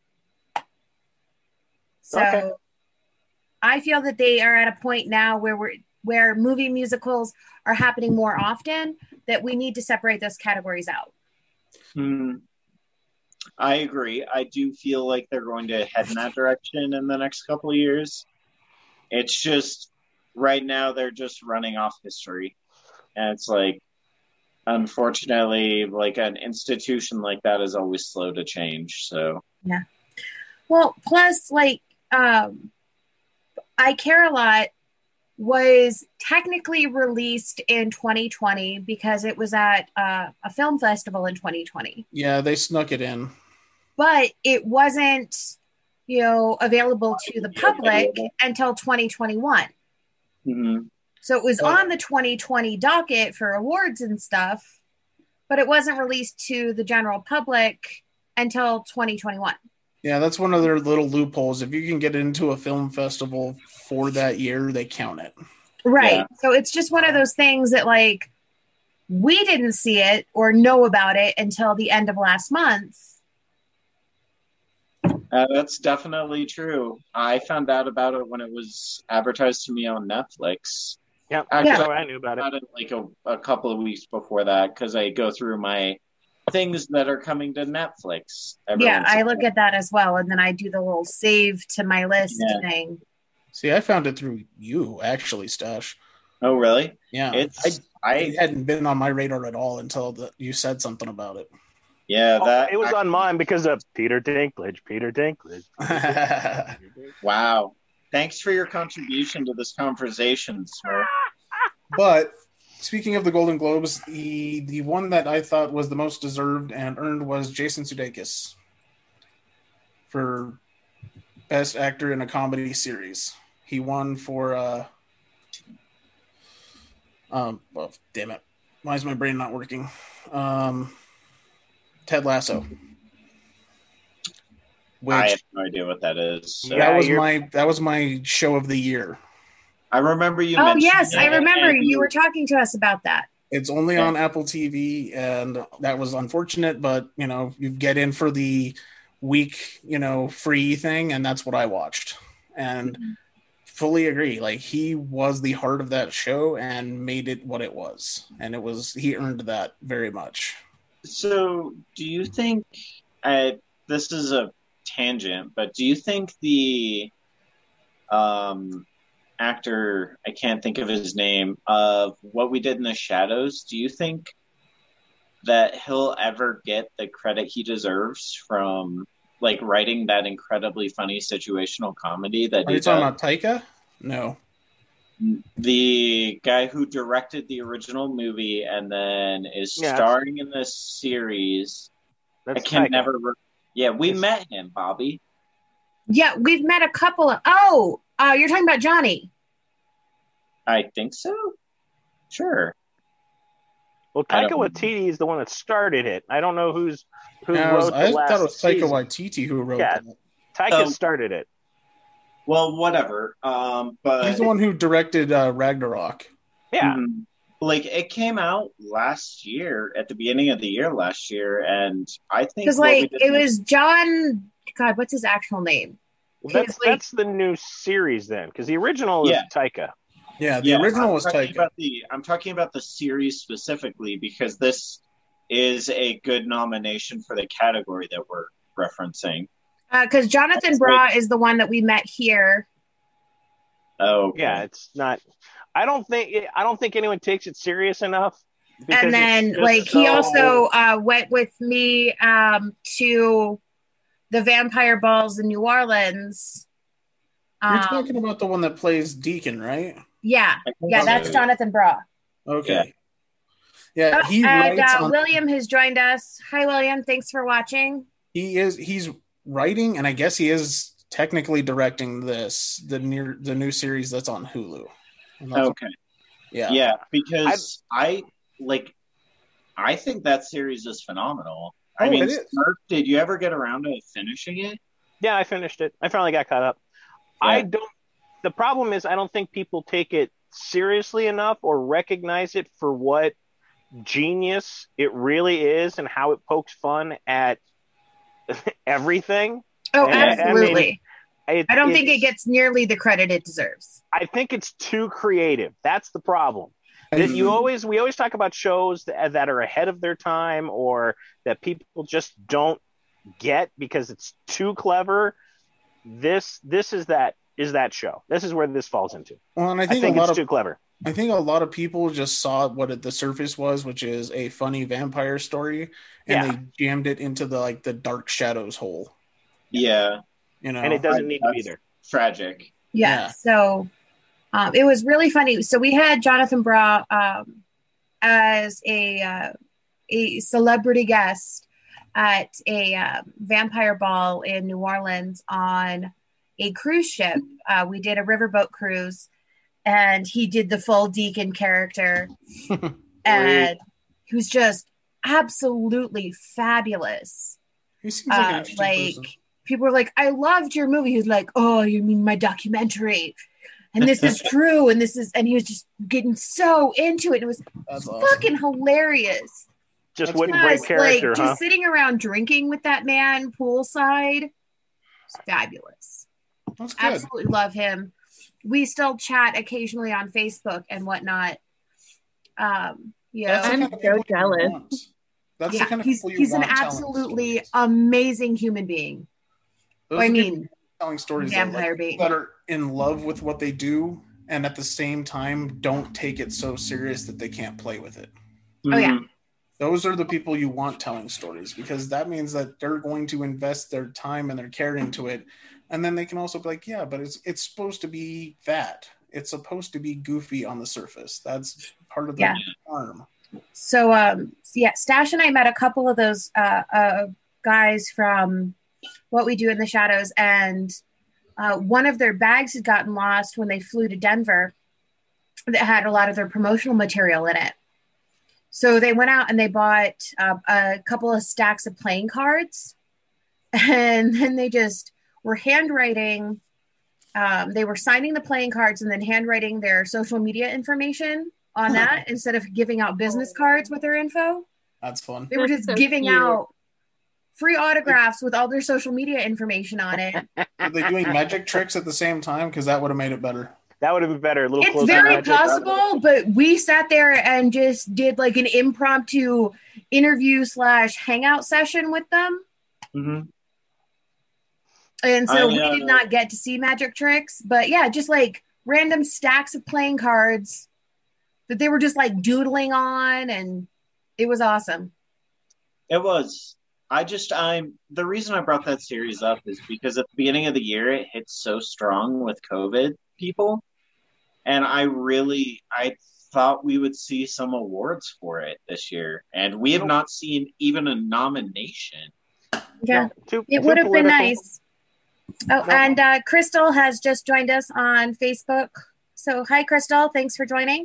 So Okay. I feel that they are at a point now where we're where movie musicals are happening more often, that we need to separate those categories out. Hmm. I agree. I do feel like they're going to head in that direction in the next couple of years. It's just right now they're just running off history. And it's like, unfortunately, like an institution like that is always slow to change. So, Well, plus, like, um, I Care a Lot was technically released in twenty twenty because it was at uh, a film festival in twenty twenty. yeah, they snuck it in. But it wasn't, you know, available to the public until twenty twenty-one. mhm. So it was Oh. on the twenty twenty docket for awards and stuff, but it wasn't released to the general public until twenty twenty-one. Yeah, that's one of their little loopholes. If you can get into a film festival for that year, they count it. Right. Yeah. So it's just one of those things that, like, we didn't see it or know about it until the end of last month. Uh, that's definitely true. I found out about it when it was advertised to me on Netflix. Yep, Actually, yeah. I knew about it. About it like a, a couple of weeks before that because I go through my things that are coming to Netflix. Yeah, I look at that as well, and then I do the little save to my list Yeah. thing. See, I found it through you, actually, Stash. Oh, really? Yeah. It's I, I it hadn't been on my radar at all until the, you said something about it. yeah Oh, that it was actually, on mine because of Peter Dinklage. Peter Dinklage. Wow. Thanks for your contribution to this conversation, sir. But speaking of the Golden Globes, the the one that I thought was the most deserved and earned was Jason Sudeikis for Best Actor in a Comedy Series. He won for uh um well, damn it. Why is my brain not working? Um Ted Lasso. Which I have no idea what that is. So. Yeah, that was you're- my that was my show of the year. I remember you Oh, mentioned yes, I it, remember and you were talking to us about that. It's only Yeah. on Apple T V, and that was unfortunate, but, you know, you get in for the week, you know, free thing, and that's what I watched. And fully agree. Like, he was the heart of that show and made it what it was. And it was, he earned that very much. So, do you think, uh, this is a tangent, but do you think the um, actor, I can't think of his name, of What We Did in the Shadows, do you think that he'll ever get the credit he deserves from, like, writing that incredibly funny situational comedy that Are he you talking does? about Taika? No. The guy who directed the original movie and then is Yeah, starring in this series. That's I can Taika. never. Re- yeah, we It's- met him, Bobby. Yeah, we've met a couple of. Oh, uh, you're talking about Johnny. I think so. Sure. Well, I Taika don't- Waititi is the one that started it. I don't know who's who No, I, wrote was, the I last thought it was Taika season. Waititi who wrote Yeah. that. Taika Oh. started it. Well, whatever. Um, but He's the one who directed uh, Ragnarok. Yeah. Mhm. Like, it came out last year, at the beginning of the year last year, and I think Because, what we like, did- it was John. God, what's his actual name? Well, His, that's like- that's the new series then, because the original is Yeah. Taika. Yeah, the Yeah, original I'm was talking Taika. About the, I'm talking about the series specifically because this is a good nomination for the category that we're referencing. Because uh, Jonathan That's Bra like- is the one that we met here. Oh, okay. Yeah, it's not. I don't think I don't think anyone takes it serious enough. because And it's then, just like, he so- also uh, went with me um, to the Vampire Balls in New Orleans. You're Um, talking about the one that plays Deacon, right? yeah, I think yeah, so. that's Jonathan Bra. Okay. Yeah, Oh, he and writes uh, on, William has joined us. Hi, William. Thanks for watching. he is he's writing, and I guess he is technically directing this the near the new series that's on Hulu. And that's- Okay. Yeah. Yeah, because I like. I think that series is phenomenal. I Oh, mean, it is. Smurf, did you ever get around to finishing it? Yeah, I finished it. I finally got caught up. Yeah. I don't. The problem is, I don't think people take it seriously enough or recognize it for what genius it really is and how it pokes fun at everything. Oh, Yeah, I mean, absolutely. It, I don't think it it's- gets nearly the credit it deserves. I think it's too creative. That's the problem. That And- you always we always talk about shows that, that are ahead of their time or that people just don't get because it's too clever. This this is that is that show. This is where this falls into. Well, and I I think, think, a lot it's of too clever. I think a lot of people just saw what it, the surface was, which is a funny vampire story, and Yeah. they jammed it into the like the dark shadows hole. Yeah, You know, And it doesn't I- need to be that's- there. tragic. Yeah. Yeah. So um, it was really funny. So we had Jonathan Bra um, as a uh, a celebrity guest at a uh, vampire ball in New Orleans on a cruise ship. Uh, we did a riverboat cruise, and he did the full Deacon character, and he was just absolutely fabulous. he seems like an Uh, interesting like person. people were like, "I loved your movie." He was like, "Oh, you mean my documentary?" and this is true, and this is, and he was just getting so into it. It was That's awesome. fucking hilarious. Just That's wouldn't Yes, break character, like huh? just sitting around drinking with that man poolside, it's fabulous. That's good. Absolutely love him. We still chat occasionally on Facebook and whatnot. Um, you know, That's the I'm kind of so people you jealous. want. That's yeah, the kind of he's people you he's an want telling absolutely stories. amazing human being. Those I are the mean, people telling stories damn though, like hire people bait. that are in love with what they do, and at the same time don't take it so serious that they can't play with it. Oh yeah, Those are the people you want telling stories, because that means that they're going to invest their time and their care into it, and then they can also be like, yeah, but it's it's supposed to be that. It's supposed to be goofy on the surface. That's part of the Yeah. charm. So, um, yeah, Stash and I met a couple of those uh, uh, guys from What We Do in the Shadows, and uh, one of their bags had gotten lost when they flew to Denver that had a lot of their promotional material in it. So they went out and they bought uh, a couple of stacks of playing cards, and then they just were handwriting. Um, they were signing the playing cards and then handwriting their social media information on that instead of giving out business cards with their info. That's fun. They were That's just so giving cute. out free autographs with all their social media information on it. Are they doing magic tricks at the same time? Because that would have made it better. That would have been better. A little It's closer. very magic. possible, but we sat there and just did like an impromptu interview slash hangout session with them. Mm-hmm. And so I, we uh, did not get to see magic tricks, but yeah, just like random stacks of playing cards that they were just like doodling on, and it was awesome. It was. I just, I'm, the reason I brought that series up is because at the beginning of the year, it hit so strong with COVID people. And I really, I thought we would see some awards for it this year. And we have not seen even a nomination. Yeah, No, too- it too would have been political. nice. Oh, and uh, Crystal has just joined us on Facebook. So, hi, Crystal. Thanks for joining.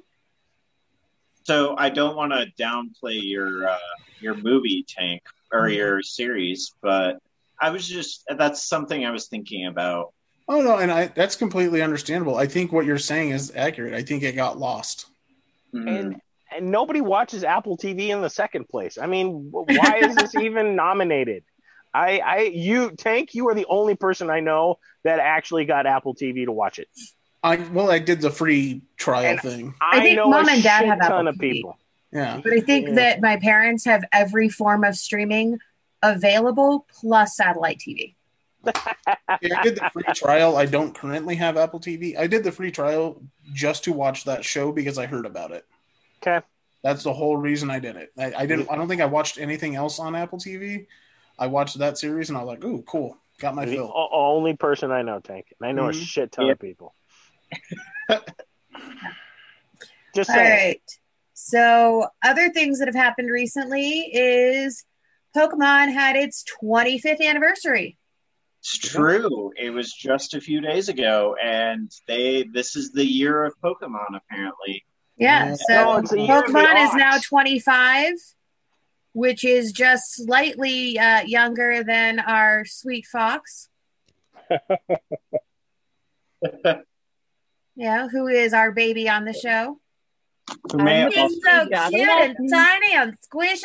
So I don't want to downplay your uh, your movie, Tank, or your series, but I was just, that's something I was thinking about. Oh no, and I that's completely understandable. I think what you're saying is accurate. I think it got lost. Mhm. And and nobody watches Apple T V in the second place. I mean, why is this even nominated? I, I, you, Tank, you are the only person I know that actually got Apple T V to watch it. I well, I did the free trial And thing. I I, think know Mom a and Dad shit have Apple ton of T V. people. Yeah, But I think Yeah. that my parents have every form of streaming available plus satellite T V. Yeah, I did the free trial. I don't currently have Apple T V. I did the free trial just to watch that show because I heard about it. Okay. That's the whole reason I did it. I, I didn't. I don't think I watched anything else on Apple T V. I watched that series and I was like, "Ooh, cool! Got my The fill." o- only person I know, Tank. And I know Mhm. a shit ton Yeah. of people. Just All saying. right. So, other things that have happened recently is Pokemon had its twenty-fifth anniversary. It's true. It was just a few days ago, and they this is the year of Pokemon, apparently. Yeah. Yeah. So, No, it's the year of the Pokemon is now ox. twenty-five, which is just slightly uh, younger than our sweet fox. Yeah, who is our baby on the show? Who may have He's also- so got cute it. and tiny and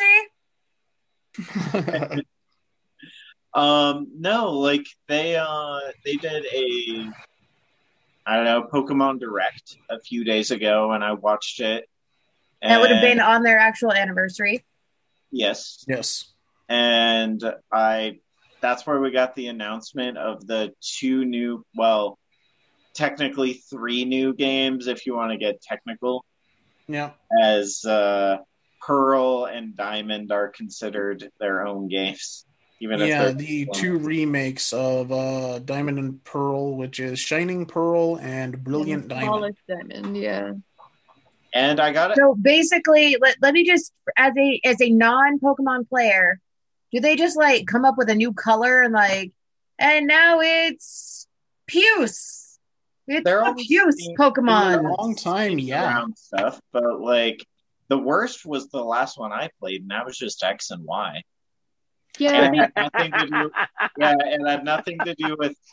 squishy. Um, no, like they uh they did a I don't know Pokemon Direct a few days ago, and I watched it. That would have and- been on their actual anniversary. yes, Yes. and I that's where we got the announcement of the two new, well, technically three new games if you want to get technical, Yeah. as uh, Pearl and Diamond are considered their own games, even if Yeah, they're the two remakes of uh, Diamond and Pearl, which is Shining Pearl and Brilliant Diamond. Polished diamond, yeah. And I got it. So basically, let, let me just as a as a non Pokemon player, do they just like come up with a new color and like, and now it's Puce. It's They're a always Puce being- Pokemon. A long time, yeah. around stuff, but like the worst was the last one I played, and that was just X and Y. Yeah, And they, it had nothing to do. Yeah, it had nothing to do with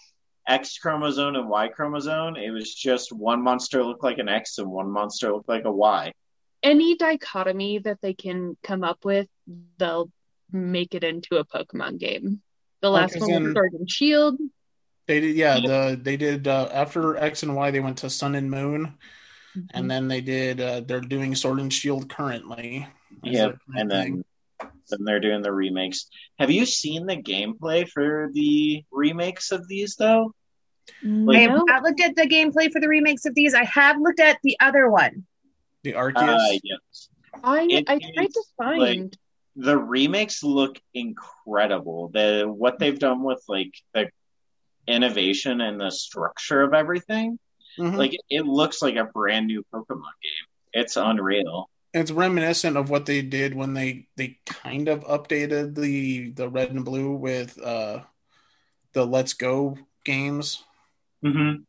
X chromosome and Y chromosome. It was just one monster looked like an X and one monster looked like a Y. Any dichotomy that they can come up with, they'll make it into a Pokemon game. The last Because one was then- Sword and Shield. They did, yeah. The they did uh, after X and Y. They went to Sun and Moon, and then they did. Uh, they're doing Sword and Shield currently. as Yeah, their current and thing. then then they're doing the remakes. Have you seen the gameplay for the remakes of these though? I have No. not looked at the gameplay for the remakes of these. I have looked at the other one. the Arceus. Uh, yes. I It I tried to is, find. like, The remakes look incredible. The what they've done with like the innovation and the structure of everything, Mhm. like it looks like a brand new Pokemon game. It's unreal. It's reminiscent of what they did when they they kind of updated the the Red and Blue with uh the Let's Go games. Mm-hmm.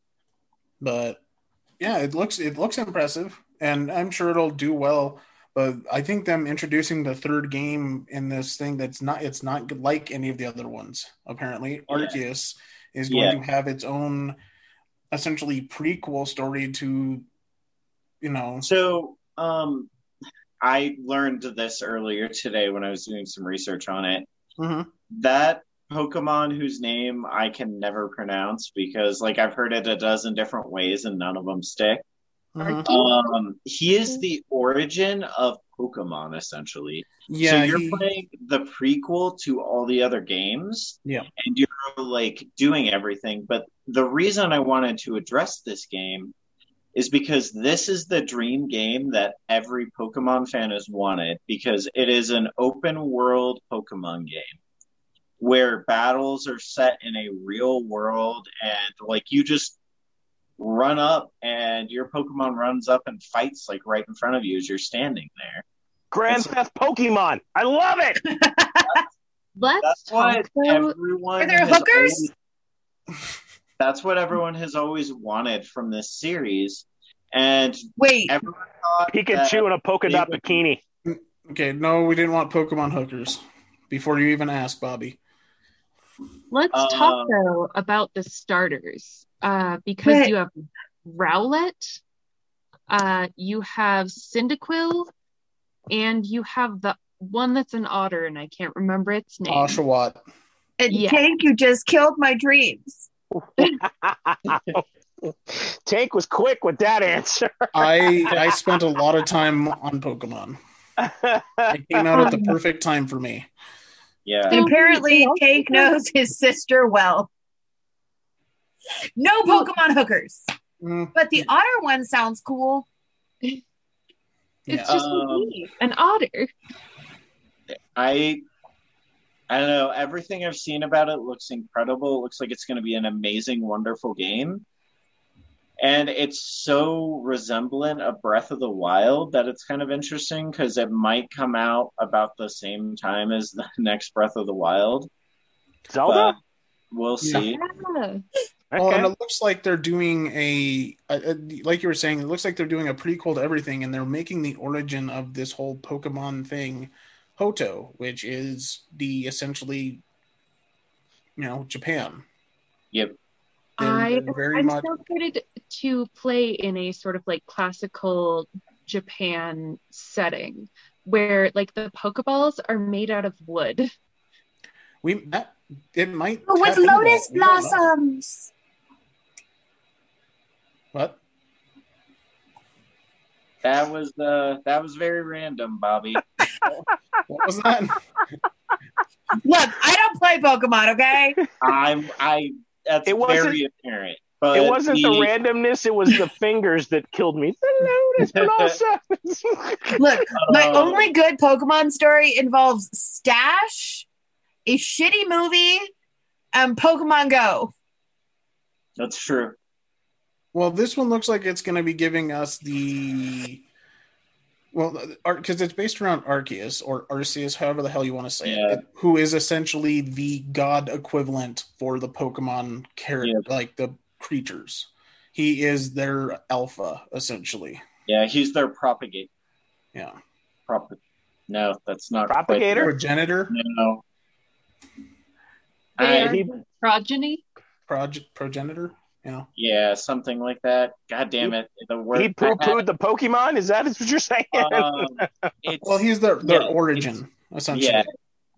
But yeah, it looks it looks impressive, and I'm sure it'll do well. But I think them introducing the third game in this thing that's not it's not like any of the other ones. Apparently, Yeah. Arceus is going Yeah. to have its own essentially prequel story to, you know. So, um, I learned this earlier today when I was doing some research on it. Mhm. That Pokemon whose name I can never pronounce because, like, I've heard it a dozen different ways and none of them stick. Mhm. Um, he is the origin of Pokemon, essentially. Yeah, so you're he- playing the prequel to all the other games. Yeah. And you're like doing everything. But the reason I wanted to address this game is because this is the dream game that every Pokemon fan has wanted, because it is an open world Pokemon game where battles are set in a real world and like you just run up and your Pokemon runs up and fights like right in front of you as you're standing there. Grand It's- Theft Pokemon. I love it. Let's That's talk what about. everyone Are there has hookers? always- that's what everyone has always wanted from this series. And Wait, everyone thought Pikachu that in a polka they dot would- bikini. Okay, no, we didn't want Pokemon hookers. Before you even asked, Bobby. Let's Um, talk though about the starters, uh, because Wait. you have Rowlet, uh, you have Cyndaquil, and you have the one that's an otter, and I can't remember its name. Oshawott. and yeah. Tank, you just killed my dreams. Tank was quick with that answer. I I spent a lot of time on Pokemon. It came out at the perfect time for me. Yeah. And apparently, Yeah. Tank knows his sister well. No Pokemon hookers, Mm, but the otter one sounds cool. It's Yeah. just Um, like me, an otter. I I don't know. Everything I've seen about it looks incredible. It looks like it's going to be an amazing, wonderful game. And it's so resemblant of Breath of the Wild that it's kind of interesting because it might come out about the same time as the next Breath of the Wild. Zelda? But we'll see. Yeah. Well, and Okay. it looks like they're doing a, a, a, like you were saying, it looks like they're doing a prequel to everything, and they're making the origin of this whole Pokemon thing Hoto, which is the essentially, you know, Japan. Yep. They're, I, they're very I'm much. so excited to play in a sort of like classical Japan setting where like the Pokeballs are made out of wood. We that it might With tap into lotus that. We don't know. blossoms. What? That was uh, that was very random, Bobby. What was that? Look, I don't play Pokemon, okay? I'm I. That's It wasn't- very apparent. But It wasn't the the- randomness, it was the fingers that killed me. The lotus blossoms. Look, my Oh. only good Pokemon story involves Stash, a shitty movie, and Pokemon Go. That's true. Well, this one looks like it's going to be giving us the well, because it's based around Arceus or Arceus, however the hell you want to say Yeah. it, who is essentially the god equivalent for the Pokemon character, Yeah. like the creatures. He is their alpha, essentially. Yeah, he's their propagate. Yeah, Prop- no, that's not Propagator? progenitor. Quite, no. They I, are he- the progeny. project progenitor. Yeah, yeah, something like that. God damn it! The word he poo pooed the Pokemon. Is that what you're saying? Um, well, he's their their yeah, origin essentially. Yeah,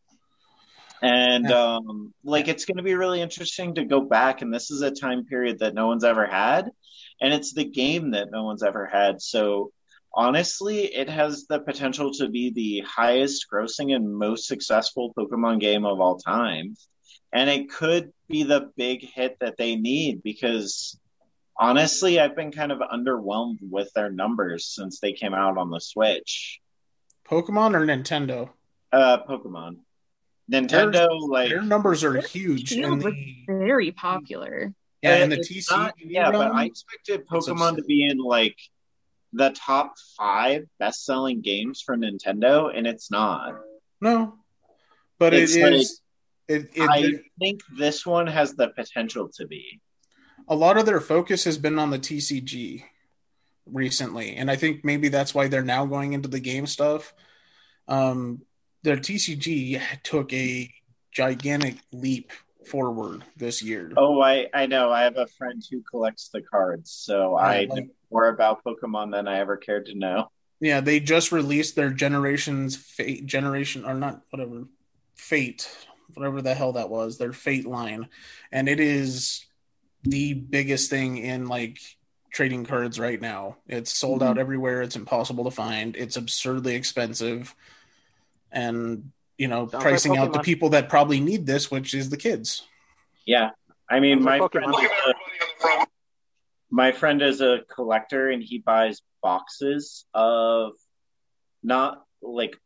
and Yeah. um, like it's going to be really interesting to go back, and this is a time period that no one's ever had, and it's the game that no one's ever had. So honestly, it has the potential to be the highest grossing and most successful Pokemon game of all time. And it could be the big hit that they need because honestly, I've been kind of underwhelmed with their numbers since they came out on the Switch. Pokemon or Nintendo? Uh, Pokemon. Nintendo, their, like their numbers are huge. And the, very popular. Yeah, in the it's T C G not, yeah, realm, but I expected Pokemon to be in like the top five best-selling games for Nintendo, and it's not. No, but it's it like, is. It, it, I it, think this one has the potential to be. A lot of their focus has been on the T C G recently, and I think maybe that's why they're now going into the game stuff. Um, their T C G took a gigantic leap forward this year. Oh, I, I know. I have a friend who collects the cards, so yeah, I like, know more about Pokemon than I ever cared to know. Yeah, they just released their Generations Fate generation, or not, whatever, Fate, whatever the hell that was, their Fate line, and it is the biggest thing in like trading cards right now. It's sold mm-hmm. out everywhere. It's impossible to find. It's absurdly expensive, and you know, Sounds pricing like out the people that probably need this, which is the kids. Yeah, I mean, Sounds my like friend, is a, my friend is a collector, and he buys boxes of not like.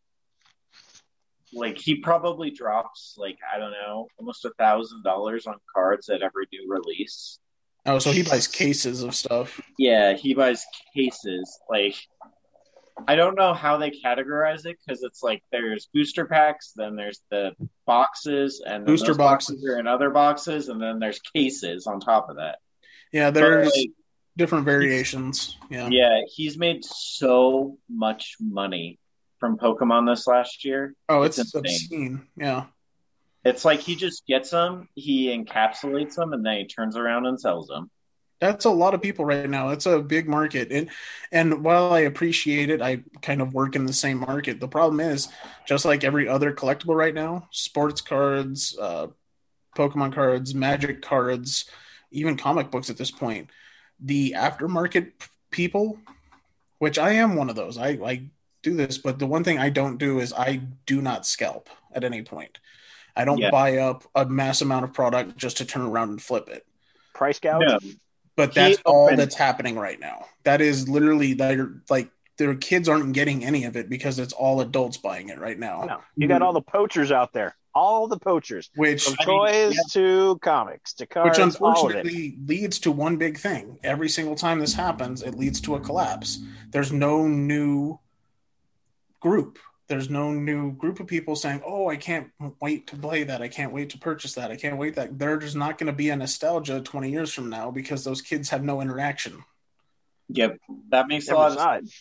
Like he probably drops like I don't know almost a thousand dollars on cards at every new release. Oh, so he buys cases of stuff. Yeah, he buys cases. Like I don't know how they categorize it because it's like there's booster packs, then there's the boxes, and then booster boxes. boxes are in other boxes, and then there's cases on top of that. Yeah, there's like, different variations. Yeah, yeah, he's made so much money from Pokemon this last year. Oh, it's, it's obscene. Yeah. It's like he just gets them, he encapsulates them, and then he turns around and sells them. That's a lot of people right now. It's a big market. And and while I appreciate it, I kind of work in the same market. The problem is, just like every other collectible right now, sports cards, uh, Pokemon cards, Magic cards, even comic books at this point, the aftermarket people, which I am one of those. I, I do this, but the one thing I don't do is I do not scalp at any point. I don't yeah. buy up a mass amount of product just to turn around and flip it. Price gouge? No. But that's all that's happening right now. That is literally they're like their kids aren't getting any of it because it's all adults buying it right now. No. You got all the poachers out there. All the poachers. Which from toys mean, yeah. to comics to cards. Which unfortunately leads to one big thing. Every single time this happens, it leads to a collapse. There's no new group. There's no new group of people saying, oh, I can't wait to play that. I can't wait to purchase that. I can't wait that. There's not going to be a nostalgia twenty years from now because those kids have no interaction. Yep. That makes a lot of sense.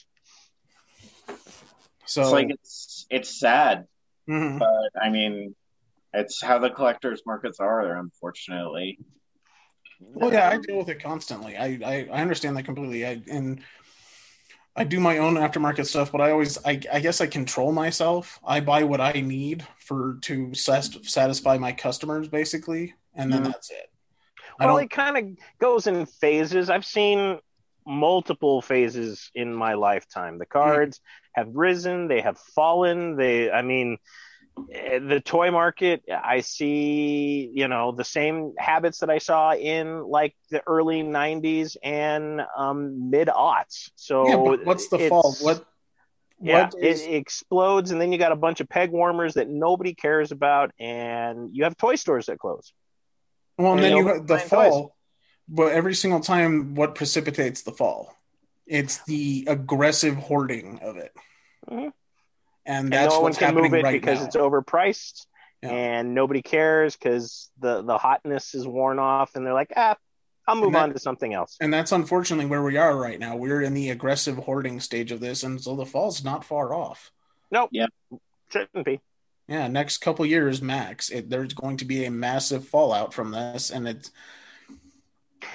So it's like it's, it's sad, mm-hmm. but I mean, it's how the collectors markets are, unfortunately. Well, yeah, I deal with it constantly. I, I, I understand that completely. I, and I do my own aftermarket stuff, but I always, I, I guess I control myself. I buy what I need for to satisfy my customers, basically, and then mm-hmm. that's it. Well, it kind of goes in phases. I've seen multiple phases in my lifetime. The cards mm-hmm. have risen, they have fallen. They, I mean, the toy market, I see, you know, the same habits that I saw in like the early nineties and um, mid aughts. So yeah, but what's the fall? What? Yeah, what is... it explodes, and then you got a bunch of peg warmers that nobody cares about, and you have toy stores that close. Well, and, and then you have the fall. Toys. But every single time, what precipitates the fall? It's the aggressive hoarding of it. Mm-hmm. And that's and no what's one can happening move it right because now. It's overpriced, yeah. and nobody cares because the, the hotness is worn off, and they're like, ah, I'll move that, on to something else. And that's unfortunately where we are right now. We're in the aggressive hoarding stage of this, and so the fall's not far off. Nope. Yeah. Shouldn't be. Yeah, next couple years max, it, there's going to be a massive fallout from this, and it's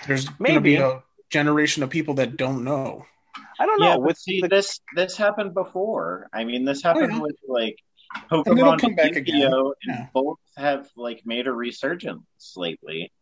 There's going to be a generation of people that don't know. I don't know. Yeah, with see, the... this this happened before. I mean, this happened oh, yeah. with like and it'll Pokemon come back and again. Yu-Gi-Oh, Yeah. and both have like made a resurgence lately.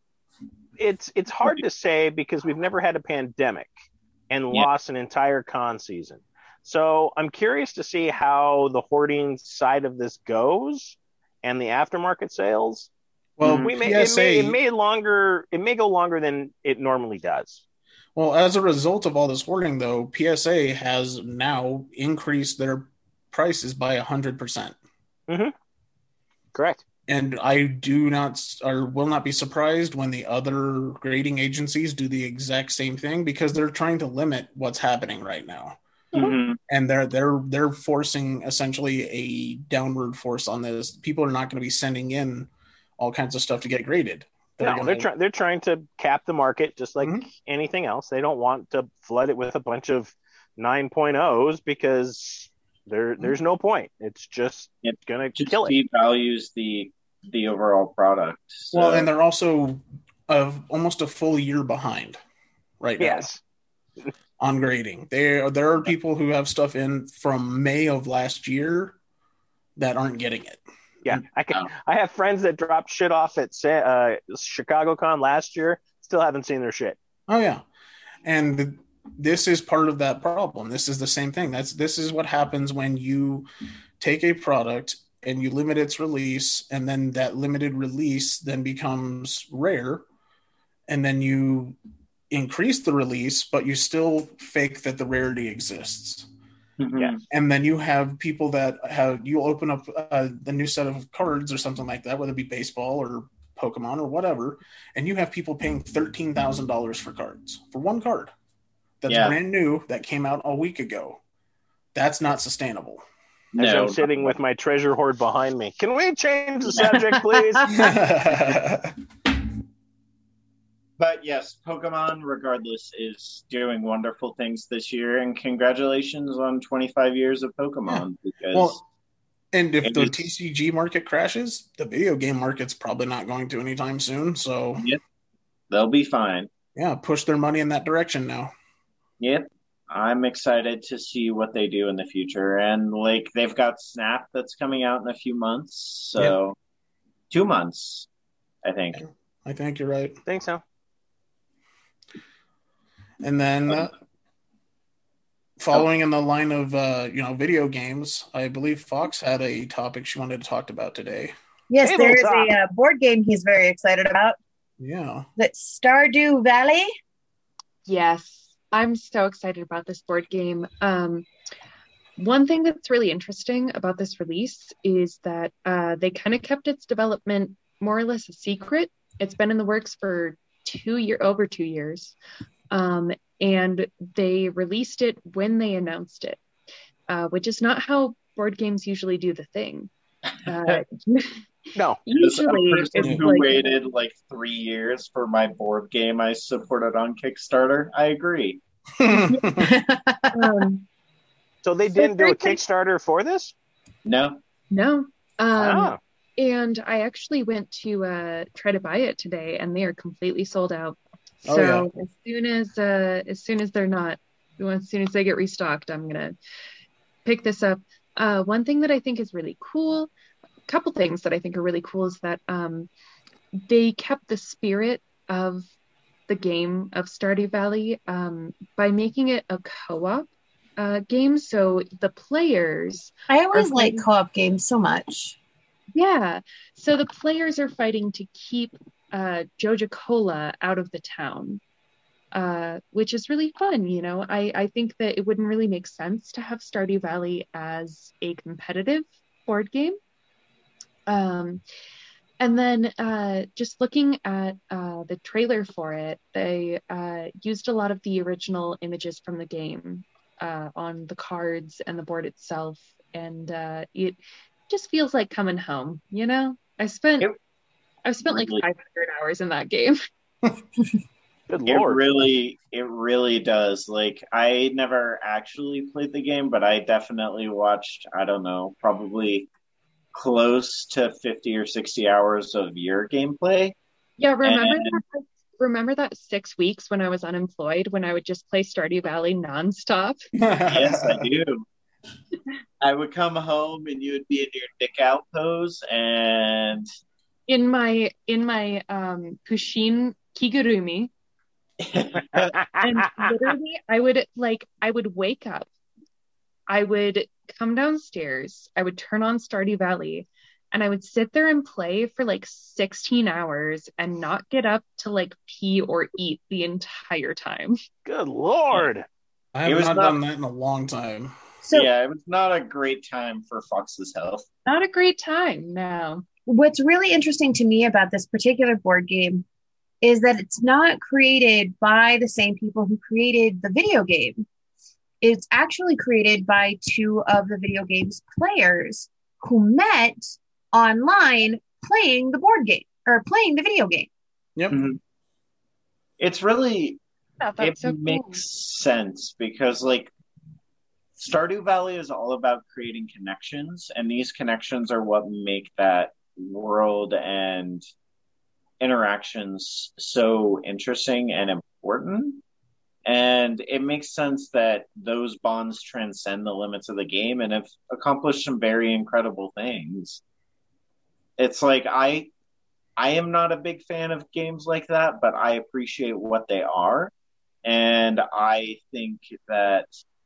It's it's hard to say because we've never had a pandemic and yeah. lost an entire con season. So I'm curious to see how the hoarding side of this goes and the aftermarket sales. Well, we may, P S A, it may it may longer it may go longer than it normally does. Well, as a result of all this hoarding, though, P S A has now increased their prices by a hundred percent. Mm-hmm. Correct. And I do not or will not be surprised when the other grading agencies do the exact same thing because they're trying to limit what's happening right now. Mm-hmm. And they're they're they're forcing essentially a downward force on this. People are not going to be sending in all kinds of stuff to get graded. They're no, gonna... they're trying they're trying to cap the market just like mm-hmm. anything else. They don't want to flood it with a bunch of nine point ohs because there mm-hmm. there's no point. It's just it's gonna just kill it. Devalues the the overall product. So. Well, and they're also of almost a full year behind right now. Yes. On grading. There there are people who have stuff in from May of last year that aren't getting it. Yeah, I can. I have friends that dropped shit off at uh, ChicagoCon last year. Still haven't seen their shit. Oh yeah, and the, this is part of that problem. This is the same thing. That's this is what happens when you take a product and you limit its release, and then that limited release then becomes rare, and then you increase the release, but you still fake that the rarity exists. Mm-hmm. Yeah. And then you have people that have, you open up uh, the new set of cards or something like that, whether it be baseball or Pokemon or whatever, and you have people paying thirteen thousand dollars for cards, for one card that's yeah. brand new that came out a week ago. That's not sustainable. As no. I'm sitting with my treasure hoard behind me. Can we change the subject, please? But yes, Pokemon, regardless, is doing wonderful things this year, and congratulations on twenty-five years of Pokemon. Yeah. Because well, and if the is, T C G market crashes, the video game market's probably not going to anytime soon. So, yep, they'll be fine. Yeah, push their money in that direction now. Yep, I'm excited to see what they do in the future, and like they've got Snap that's coming out in a few months, so yep. two months, I think. Yeah, I think you're right. I think so. And then uh, following in the line of, uh, you know, video games, I believe Fox had a topic she wanted to talk about today. Yes, there is a uh, board game he's very excited about. Yeah. That's Stardew Valley. Yes, I'm so excited about this board game. Um, one thing that's really interesting about this release is that uh, they kind of kept its development more or less a secret. It's been in the works for two year over two years. Um, and they released it when they announced it, uh, which is not how board games usually do the thing. Uh, no, usually it's who like, waited like three years for my board game I supported on Kickstarter. I agree. um, so they didn't do a Kickstarter for this? No, no. Um, ah. And I actually went to uh, try to buy it today, and they are completely sold out. So oh, yeah. as soon as uh, as soon as they're not, as soon as they get restocked, I'm gonna pick this up. Uh, one thing that I think is really cool, a couple things that I think are really cool is that um, they kept the spirit of the game of Stardew Valley um, by making it a co-op uh, game. So the players, I always like co-op games so much. Yeah, so the players are fighting to keep uh Joja-Cola out of the town, uh which is really fun. You know, I I think that it wouldn't really make sense to have Stardew Valley as a competitive board game. Um and then uh just looking at uh the trailer for it, they uh used a lot of the original images from the game uh on the cards and the board itself, and uh it just feels like coming home, you know. I spent it- I've spent like five hundred hours in that game. Good it Lord. really, it really does. Like, I never actually played the game, but I definitely watched, I don't know, probably close to fifty or sixty hours of your gameplay. Yeah, remember and, that remember that six weeks when I was unemployed when I would just play Stardew Valley nonstop? Yes, I do. I would come home and you would be in your dick out pose and in my in my um Pushin Kigurumi. And literally I would like I would wake up, I would come downstairs, I would turn on Stardew Valley, and I would sit there and play for like sixteen hours and not get up to like pee or eat the entire time. Good Lord. I have not, not done that in a long time. So, yeah, it was not a great time for Fox's health. Not a great time, no. What's really interesting to me about this particular board game is that it's not created by the same people who created the video game. It's actually created by two of the video game's players who met online playing the board game or playing the video game. Yep. Mm-hmm. It's really, oh, it so makes cool. sense because like Stardew Valley is all about creating connections, and these connections are what make that world and interactions so interesting and important. And it makes sense that those bonds transcend the limits of the game and have accomplished some very incredible things. It's like I I am not a big fan of games like that, but I appreciate what they are. And I think that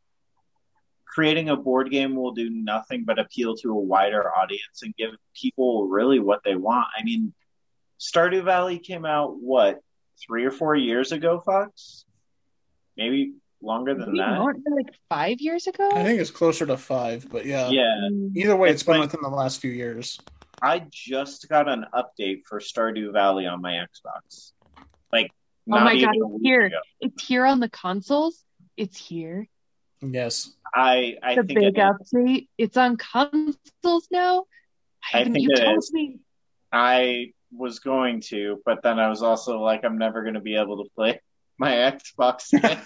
creating a board game will do nothing but appeal to a wider audience and give people really what they want. I mean, Stardew Valley came out, what, three or four years ago, Fox? Maybe longer than Maybe that. More, like five years ago? I think it's closer to five, but yeah. Yeah. Either way, it's, it's been like, within the last few years. I just got an update for Stardew Valley on my Xbox. Like, oh not my even god, a it's week here. ago. It's here on the consoles. It's here. Yes. I I the think big it update. It's on consoles now. I, I think you it told is. me. I was going to, but then I was also like, I'm never going to be able to play my Xbox again.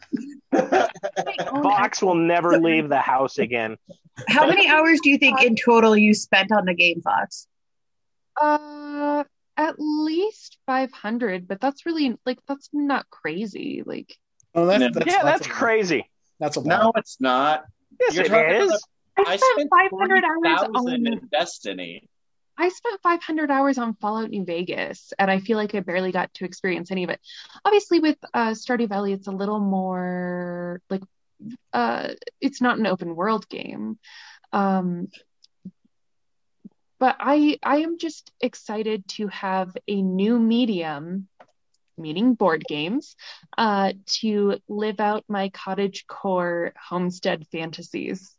Fox will never leave the house again. How many hours do you think in total you spent on the game, Fox? Uh, at least five hundred, but that's really like that's not crazy. Like, oh, that's, No. that's yeah, that's, that's a, crazy. That's a lot. No, it's not. Yes, You're it talking is. about- I I spent spent five hundred hours forty thousand on. in Destiny. I spent five hundred hours on Fallout New Vegas, and I feel like I barely got to experience any of it. Obviously, with uh, Stardew Valley, it's a little more like uh, it's not an open world game. Um, but I I am just excited to have a new medium, meaning board games, uh, to live out my cottagecore homestead fantasies.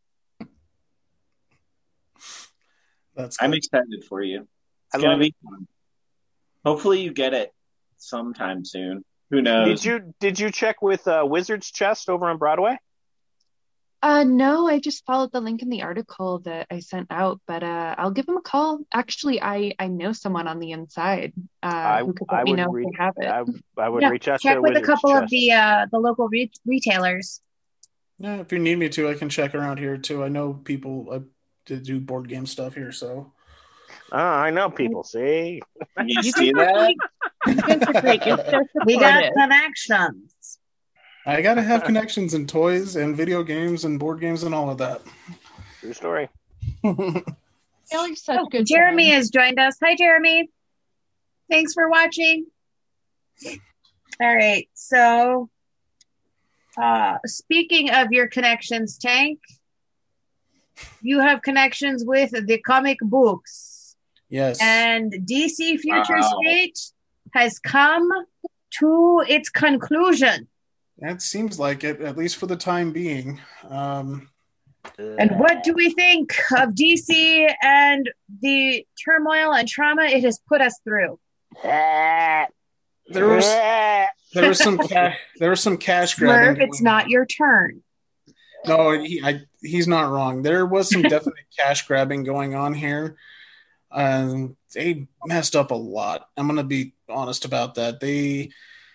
That's I'm good. excited for you. It's I gonna love be fun. Hopefully you get it sometime soon. Who knows? Did you did you check with uh, Wizard's Chest over on Broadway? Uh, no, I just followed the link in the article that I sent out, but uh, I'll give them a call. Actually, I, I know someone on the inside uh, I- who could let I me would know re- if they have it. I, I would Yeah, reach out check to with a Wizard's couple of Chest. the uh, the local re- retailers. Yeah, if you need me to, I can check around here too. I know people uh, to do board game stuff here, so. Oh, I know people. See, You You see can that? You guys are great. You're so We got supportive. connections. I gotta have connections in toys and video games and board games and all of that. true story. Y'all are such Oh, good Jeremy friends. has joined us. Hi, Jeremy. Thanks for watching. All right. So, uh, speaking of your connections, Tank, you have connections with the comic books, Yes. and D C Future Wow. State has come to its conclusion. That seems like it, at least for the time being. Um, And what do we think of D C and the turmoil and trauma it has put us through? there was there was some ca- there was some cash grabbing. Murph, it's going not on. your turn. No, he I, he's not wrong. There was some definite cash grabbing going on here. Um, they messed up a lot. I'm gonna be honest about that. They,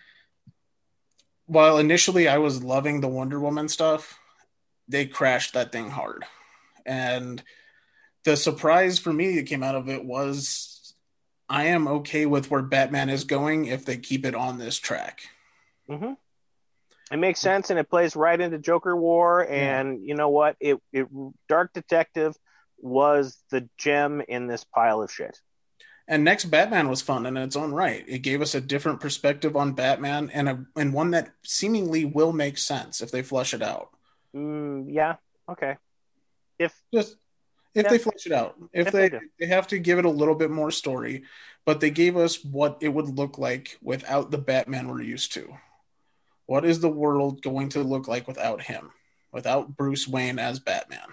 while initially I was loving the Wonder Woman stuff, they crashed that thing hard. And the surprise for me that came out of it was I am okay with where Batman is going if they keep it on this track. Mm-hmm. It makes sense, and it plays right into Joker War. And yeah. you know what? It it Dark Detective was the gem in this pile of shit. And Next Batman was fun in its own right. It gave us a different perspective on Batman, and a and one that seemingly will make sense if they flush it out. Mm, yeah. Okay. If just if yeah. they flush it out, if, if they they, they have to give it a little bit more story, but they gave us what it would look like without the Batman we're used to. What is the world going to look like without him? Without Bruce Wayne as Batman?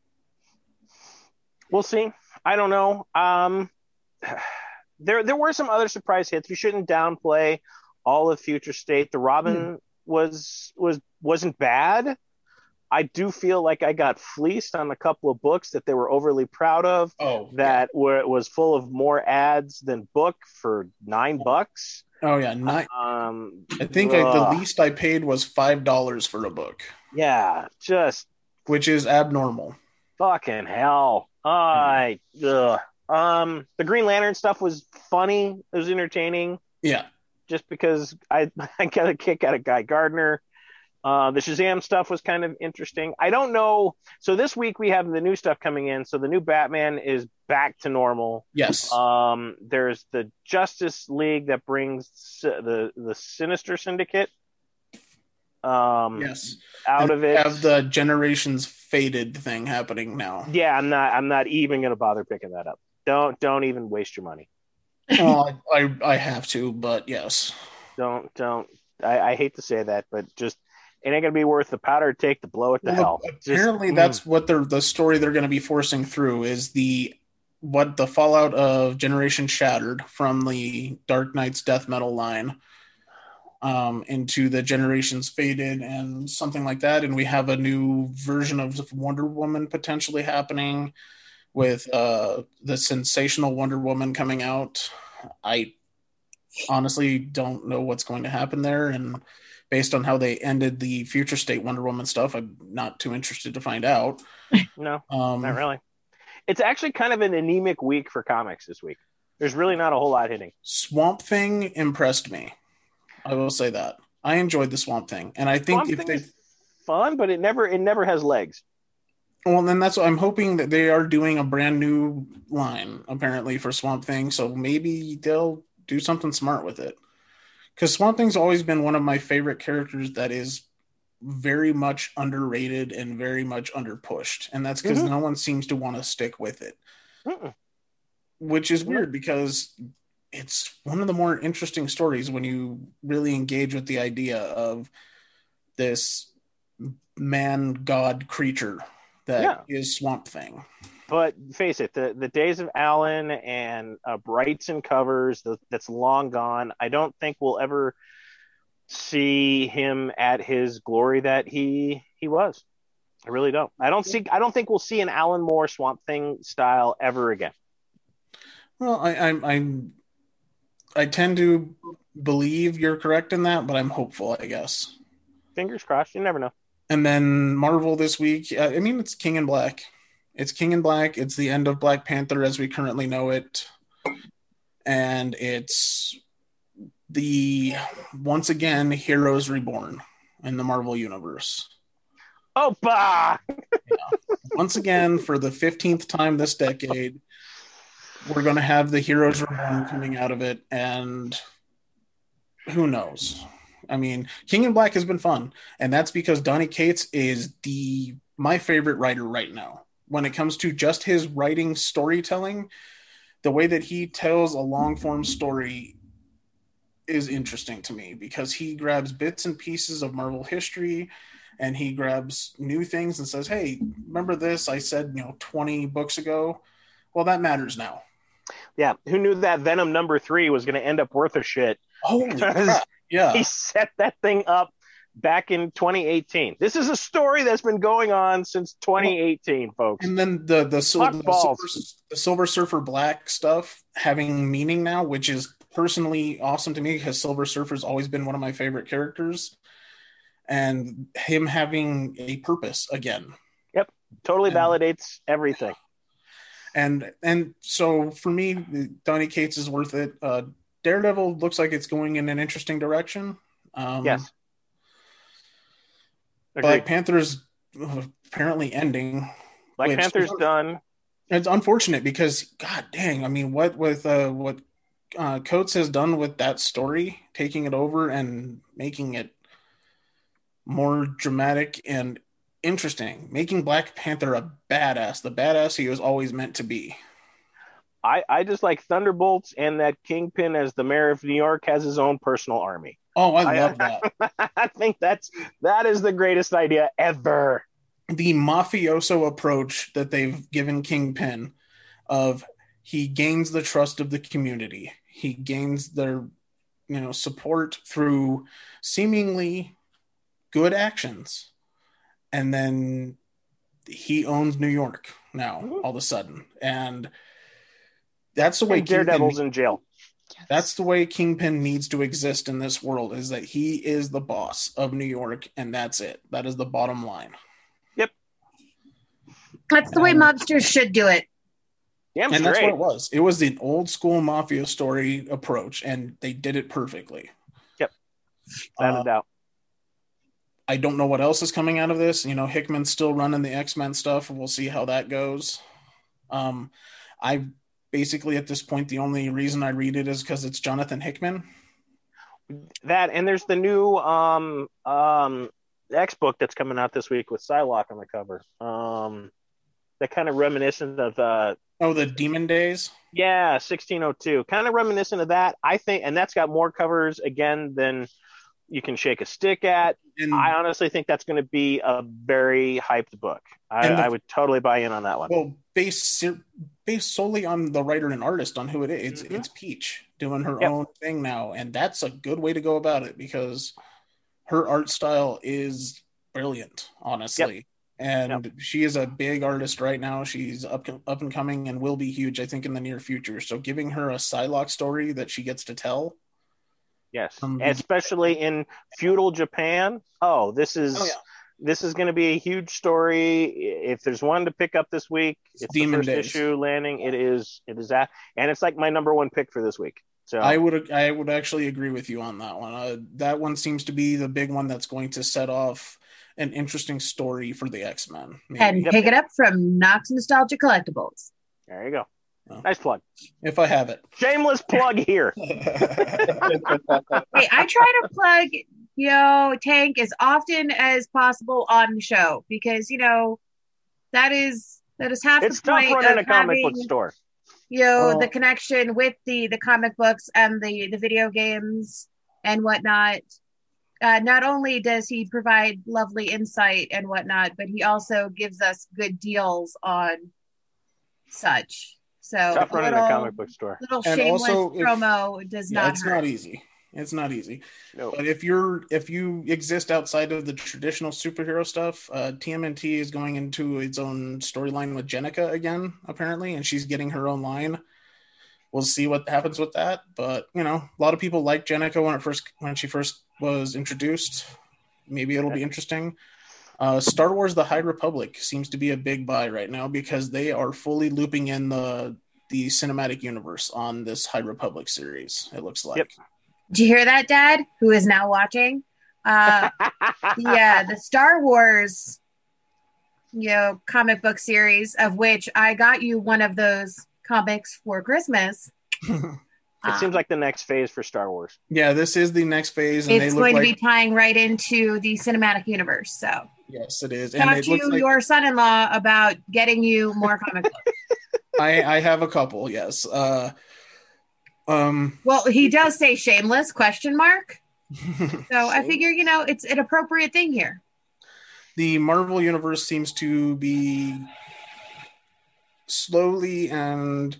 We'll see. I don't know. Um. There, there were some other surprise hits. We shouldn't downplay all of Future State. The Robin mm. was was wasn't bad. I do feel like I got fleeced on a couple of books that they were overly proud of. Oh, that yeah. were was full of more ads than book for nine bucks. Oh yeah, nine. Um, I think I, the least I paid was five dollars for a book. Yeah, just which is abnormal. Fucking hell! I ugh. Um, the Green Lantern stuff was funny. It was entertaining. Yeah. Just because I I got a kick out of Guy Gardner. Uh, the Shazam stuff was kind of interesting. I don't know. So this week we have the new stuff coming in. So the new Batman is back to normal. Yes. Um, there's the Justice League that brings the the Sinister Syndicate. Um, yes. Out and of it, have the Generations Faded thing happening now. Yeah, I'm not. I'm not even going to bother picking that up. Don't don't even waste your money. Well, I I have to, but yes. Don't don't. I, I hate to say that, but just it ain't gonna be worth the powder to take to blow it to well, hell. Apparently, just, that's mm. what they're the story they're going to be forcing through is the what the fallout of Generation Shattered from the Dark Knight's death metal line um, into the Generations Faded and something like that, and we have a new version of Wonder Woman potentially happening. With uh, the sensational Wonder Woman coming out, I honestly don't know what's going to happen there. And based on how they ended the Future State Wonder Woman stuff, I'm not too interested to find out. No, um, not really. It's actually kind of an anemic week for comics this week. There's really not a whole lot hitting. Swamp Thing impressed me. I will say that. I enjoyed the Swamp Thing. And I think Swamp if Thing they is fun, but it never it never has legs. Well, then that's what I'm hoping that they are doing a brand new line apparently for Swamp Thing. So maybe they'll do something smart with it. Because Swamp Thing's always been one of my favorite characters that is very much underrated and very much underpushed. And that's because mm-hmm. no one seems to want to stick with it. Mm-mm. Which is weird because it's one of the more interesting stories when you really engage with the idea of this man god creature that yeah. is Swamp Thing. But face it, the, the days of Alan and uh, Brights and covers, the, that's long gone. I don't think we'll ever see him at his glory that he he was. I really don't. I don't see. I don't think we'll see an Alan Moore Swamp Thing style ever again. Well, I I I, I tend to believe you're correct in that, but I'm hopeful, I guess. Fingers crossed. You never know. And then Marvel this week, I mean, it's King in Black. It's King in Black. It's the end of Black Panther as we currently know it. And it's the, once again, Heroes Reborn in the Marvel Universe. Opa! Yeah. Once again, for the fifteenth time this decade, we're going to have the Heroes Reborn coming out of it. And who knows? I mean, King in Black has been fun, and that's because Donny Cates is the my favorite writer right now. When it comes to just his writing storytelling, the way that he tells a long-form story is interesting to me because he grabs bits and pieces of Marvel history and he grabs new things and says, hey, remember this I said, you know, twenty books ago? Well, that matters now. Yeah, who knew that Venom number three was going to end up worth a shit? Holy crap. Yeah, he set that thing up back in twenty eighteen. This is a story that's been going on since twenty eighteen, folks. And then the the, the, silver, the Silver Surfer Black stuff having meaning now, which is personally awesome to me because Silver Surfer's always been one of my favorite characters, and him having a purpose again. Yep, totally and, validates everything. And and so for me, Donny Cates is worth it. Uh, Daredevil looks like it's going in an interesting direction. Um, yes. Black Panther's apparently ending. Black Panther's done. It's unfortunate because, god dang, I mean, what with uh, what uh, Coates has done with that story, taking it over and making it more dramatic and interesting, making Black Panther a badass, the badass he was always meant to be. I, I just like Thunderbolts, and that Kingpin as the mayor of New York has his own personal army. Oh, I love I, that. I think that's that is the greatest idea ever. The mafioso approach that they've given Kingpin of he gains the trust of the community. He gains their, you know, support through seemingly good actions. And then he owns New York now, mm-hmm. all of a sudden. And that's the way and Daredevil's Kingpin, in jail. That's the way Kingpin needs to exist in this world, is that he is the boss of New York, and that's it. That is the bottom line. Yep. That's the way um, mobsters should do it. Damn and straight. That's what it was. It was the old school mafia story approach, and they did it perfectly. Yep. Without uh, a doubt. I don't know what else is coming out of this. You know, Hickman's still running the X-Men stuff. We'll see how that goes. Um, I basically, at this point, the only reason I read it is because it's Jonathan Hickman. That, and there's the new um, um, X book that's coming out this week with Psylocke on the cover. Um, that kind of reminiscent of... Uh, oh, the Demon Days? Yeah, sixteen oh two. Kind of reminiscent of that, I think, and that's got more covers, again, than you can shake a stick at. And I honestly think that's going to be a very hyped book. I, the, I would totally buy in on that one. Well, based based solely on the writer and artist, on who it is, it's, mm-hmm. it's Peach doing her yep. own thing now, and that's a good way to go about it because her art style is brilliant, honestly. Yep. And yep. she is a big artist right now. She's up up and coming and will be huge, I think, in the near future. So giving her a Psylocke story that she gets to tell. Yes, um, especially in feudal Japan. Oh, this is oh, yeah. this is going to be a huge story. If there's one to pick up this week, it's Demon the first Days. issue landing. It is it is that, and it's like my number one pick for this week. So I would I would actually agree with you on that one. Uh, that one seems to be the big one that's going to set off an interesting story for the X-Men. Maybe. And yep. pick it up from Knox Nostalgia Collectibles. There you go. Oh. Nice plug. If I have it. Shameless plug here. Hey, I try to plug, you know, Tank as often as possible on the show because, you know, that is that is half it's the point tough running of a comic having, book store. You know, oh. the connection with the the comic books and the the video games and whatnot. Uh, not only does he provide lovely insight and whatnot, but he also gives us good deals on such. So tough running a comic book store. Little and shameless also, if, promo does yeah, not it's hurt. not easy. It's not easy. No. But if you're if you exist outside of the traditional superhero stuff, uh, T M N T is going into its own storyline with Jennica again, apparently, and she's getting her own line. We'll see what happens with that. But you know, a lot of people like Jennica when it first when she first was introduced. Maybe it'll be interesting. Uh, Star Wars: The High Republic seems to be a big buy right now because they are fully looping in the the cinematic universe on this High Republic series. It looks like. Yep. Did you hear that, Dad? Who is now watching? Uh, yeah, the Star Wars, you know, comic book series, of which I got you one of those comics for Christmas. It seems like the next phase for Star Wars. Yeah, this is the next phase. And it's they look going like... to be tying right into the cinematic universe. So yes, it is. Talk and it to looks like... your son-in-law about getting you more comic books. I, I have a couple. Yes. Uh, um. Well, he does say shameless question mark. So I figure you know it's an appropriate thing here. The Marvel universe seems to be slowly and.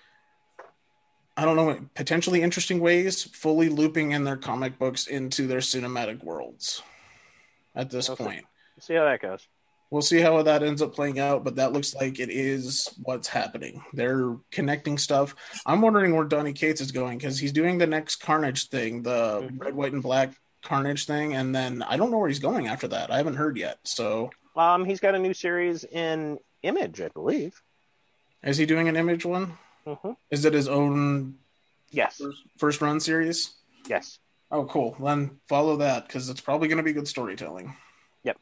I don't know, potentially interesting ways, fully looping in their comic books into their cinematic worlds at this okay. point. We'll see how that goes. We'll see how that ends up playing out, but that looks like it is what's happening. They're connecting stuff. I'm wondering where Donny Cates is going because he's doing the next Carnage thing, the mm-hmm. red, white, and black Carnage thing, and then I don't know where he's going after that. I haven't heard yet. So, um, he's got a new series in Image, I believe. Is he doing an Image one? Mm-hmm. Is it his own Yes. first, first run series? Yes. Oh, cool. Then follow that, because it's probably going to be good storytelling. Yep.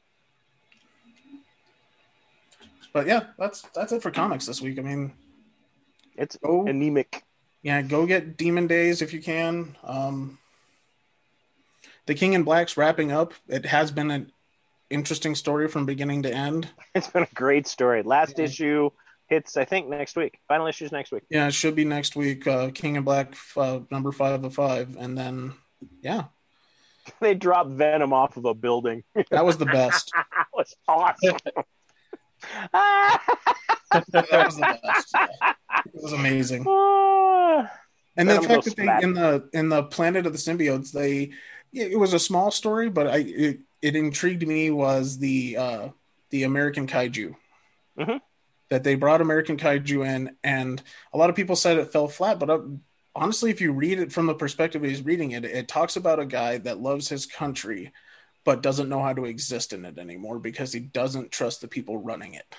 But yeah, that's that's it for comics this week. I mean, It's go, anemic. yeah, go get Demon Days if you can. Um, the King in Black's wrapping up. It has been an interesting story from beginning to end. It's been a great story. Last Yeah. issue hits, I think, next week. Final issue's next week. Yeah, it should be next week. Uh, King in Black, uh, number five of five, and then yeah, They dropped Venom off of a building. that was the best. That was awesome. That was the best. It was amazing. Ah. And the Venom fact goes that they splat. in the in the Planet of the Symbiotes, they it was a small story, but I it, it intrigued me was the uh, the American kaiju. Mhm. That they brought American kaiju in, and a lot of people said it fell flat, but uh, honestly, if you read it from the perspective he's reading it, it talks about a guy that loves his country but doesn't know how to exist in it anymore because he doesn't trust the people running it.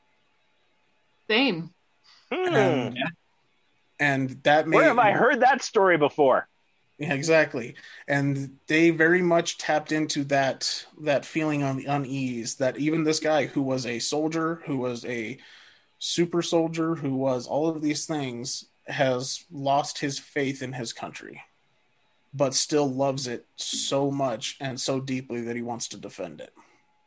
Same. Hmm. And, and that made Where have I heard that story before? Yeah, exactly. And they very much tapped into that that feeling of unease that even this guy who was a soldier, who was a super soldier, who was all of these things, has lost his faith in his country, but still loves it so much and so deeply that he wants to defend it.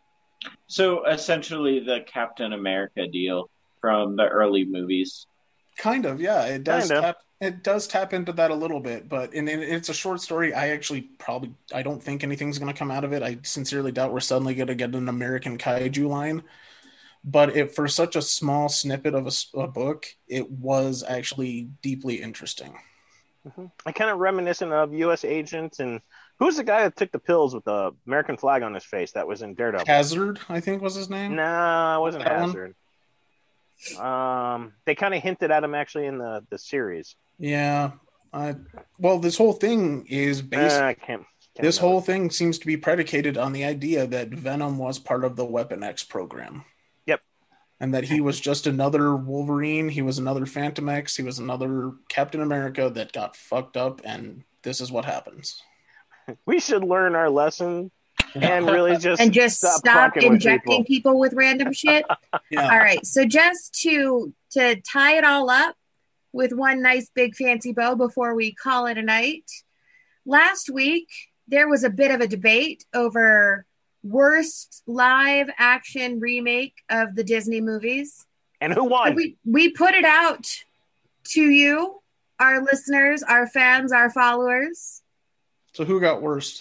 So essentially the Captain America deal from the early movies. Kind of, yeah. It does Kind of. tap it does tap into that a little bit, but and, and it's a short story. I actually probably I don't think anything's gonna come out of it. I sincerely doubt we're suddenly gonna get an American kaiju line. But if for such a small snippet of a, s- a book, it was actually deeply interesting. I kind of reminiscent of U S agents and who's the guy that took the pills with the American flag on his face that was in Daredevil? Hazard, I think was his name. No, it wasn't That one? Hazard. Um, they kind of hinted at him actually in the, the series. Yeah. I, well, this whole thing is based. Uh, I can't. can't this remember. whole thing seems to be predicated on the idea that Venom was part of the Weapon X program. Yep. And that he was just another Wolverine. He was another Phantom X. He was another Captain America that got fucked up. And this is what happens. We should learn our lesson and really just and just stop, stop fucking with injecting people. people with random shit. Yeah. All right. So just to to tie it all up with one nice big fancy bow before we call it a night. Last week there was a bit of a debate over worst live action remake of the Disney movies. And who So won? we we put it out to you, our listeners, our fans, our followers. So who got worst?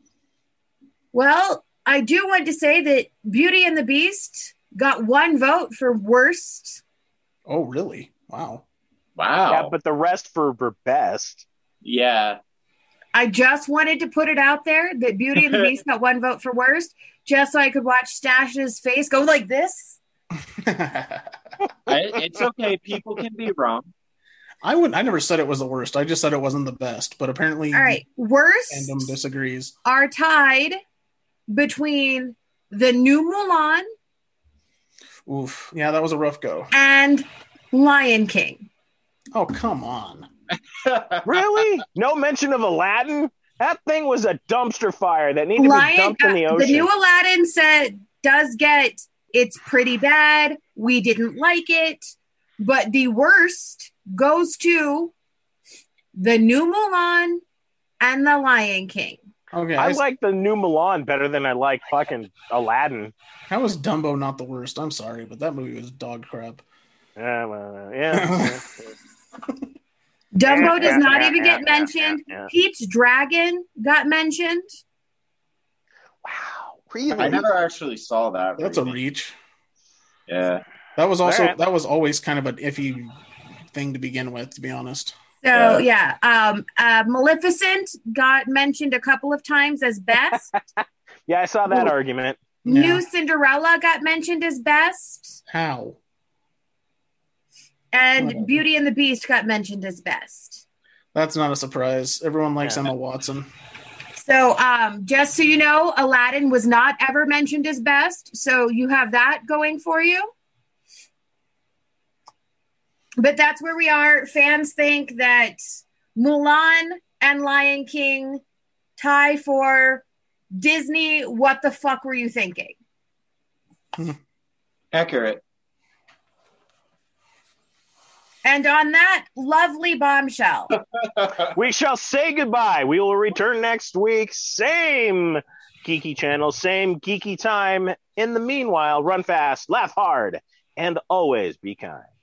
Well, I do want to say that Beauty and the Beast got one vote for worst. Oh, really? Wow. Wow. Yeah, but the rest for, for best. Yeah. I just wanted to put it out there that Beauty and the Beast got one vote for worst, just so I could watch Stash's face go like this. I, it's okay. People can be wrong. I would. I never said it was the worst. I just said it wasn't the best. But apparently, All right, worst fandom disagrees. are tied between the new Mulan Oof. Yeah, that was a rough go. and Lion King. Oh, come on. Really? No mention of Aladdin? That thing was a dumpster fire that needed to be Lion, dumped in the uh, ocean. the new Aladdin said does get it's pretty bad. We didn't like it, but the worst goes to the new Mulan and the Lion King. Okay. I I, like the new Milan better than I like fucking Aladdin. how was Dumbo not the worst? I'm sorry, but that movie was dog crap. Yeah, well, yeah. Dumbo Yeah, does yeah, not yeah, even yeah, get yeah, mentioned. yeah, yeah. Pete's Dragon got mentioned. Wow, really? I never actually saw that. That's a remake. reach. Yeah. That was also Alright. that was always kind of an iffy thing to begin with, to be honest. So Yeah. yeah, um, uh, Maleficent got mentioned a couple of times as best. Yeah, I saw that Ooh. argument. Yeah. New Cinderella got mentioned as best, How? and Whatever. Beauty and the Beast got mentioned as best. That's not a surprise. Everyone likes Yeah. Emma Watson. So um, just so you know, Aladdin was not ever mentioned as best. So you have that going for you. But that's where we are. Fans think that Mulan and Lion King tie for Disney. What the fuck were you thinking? Accurate. And on that lovely bombshell, we shall say goodbye. We will return next week. Same geeky channel, same geeky time. In the meanwhile, run fast, laugh hard, and always be kind.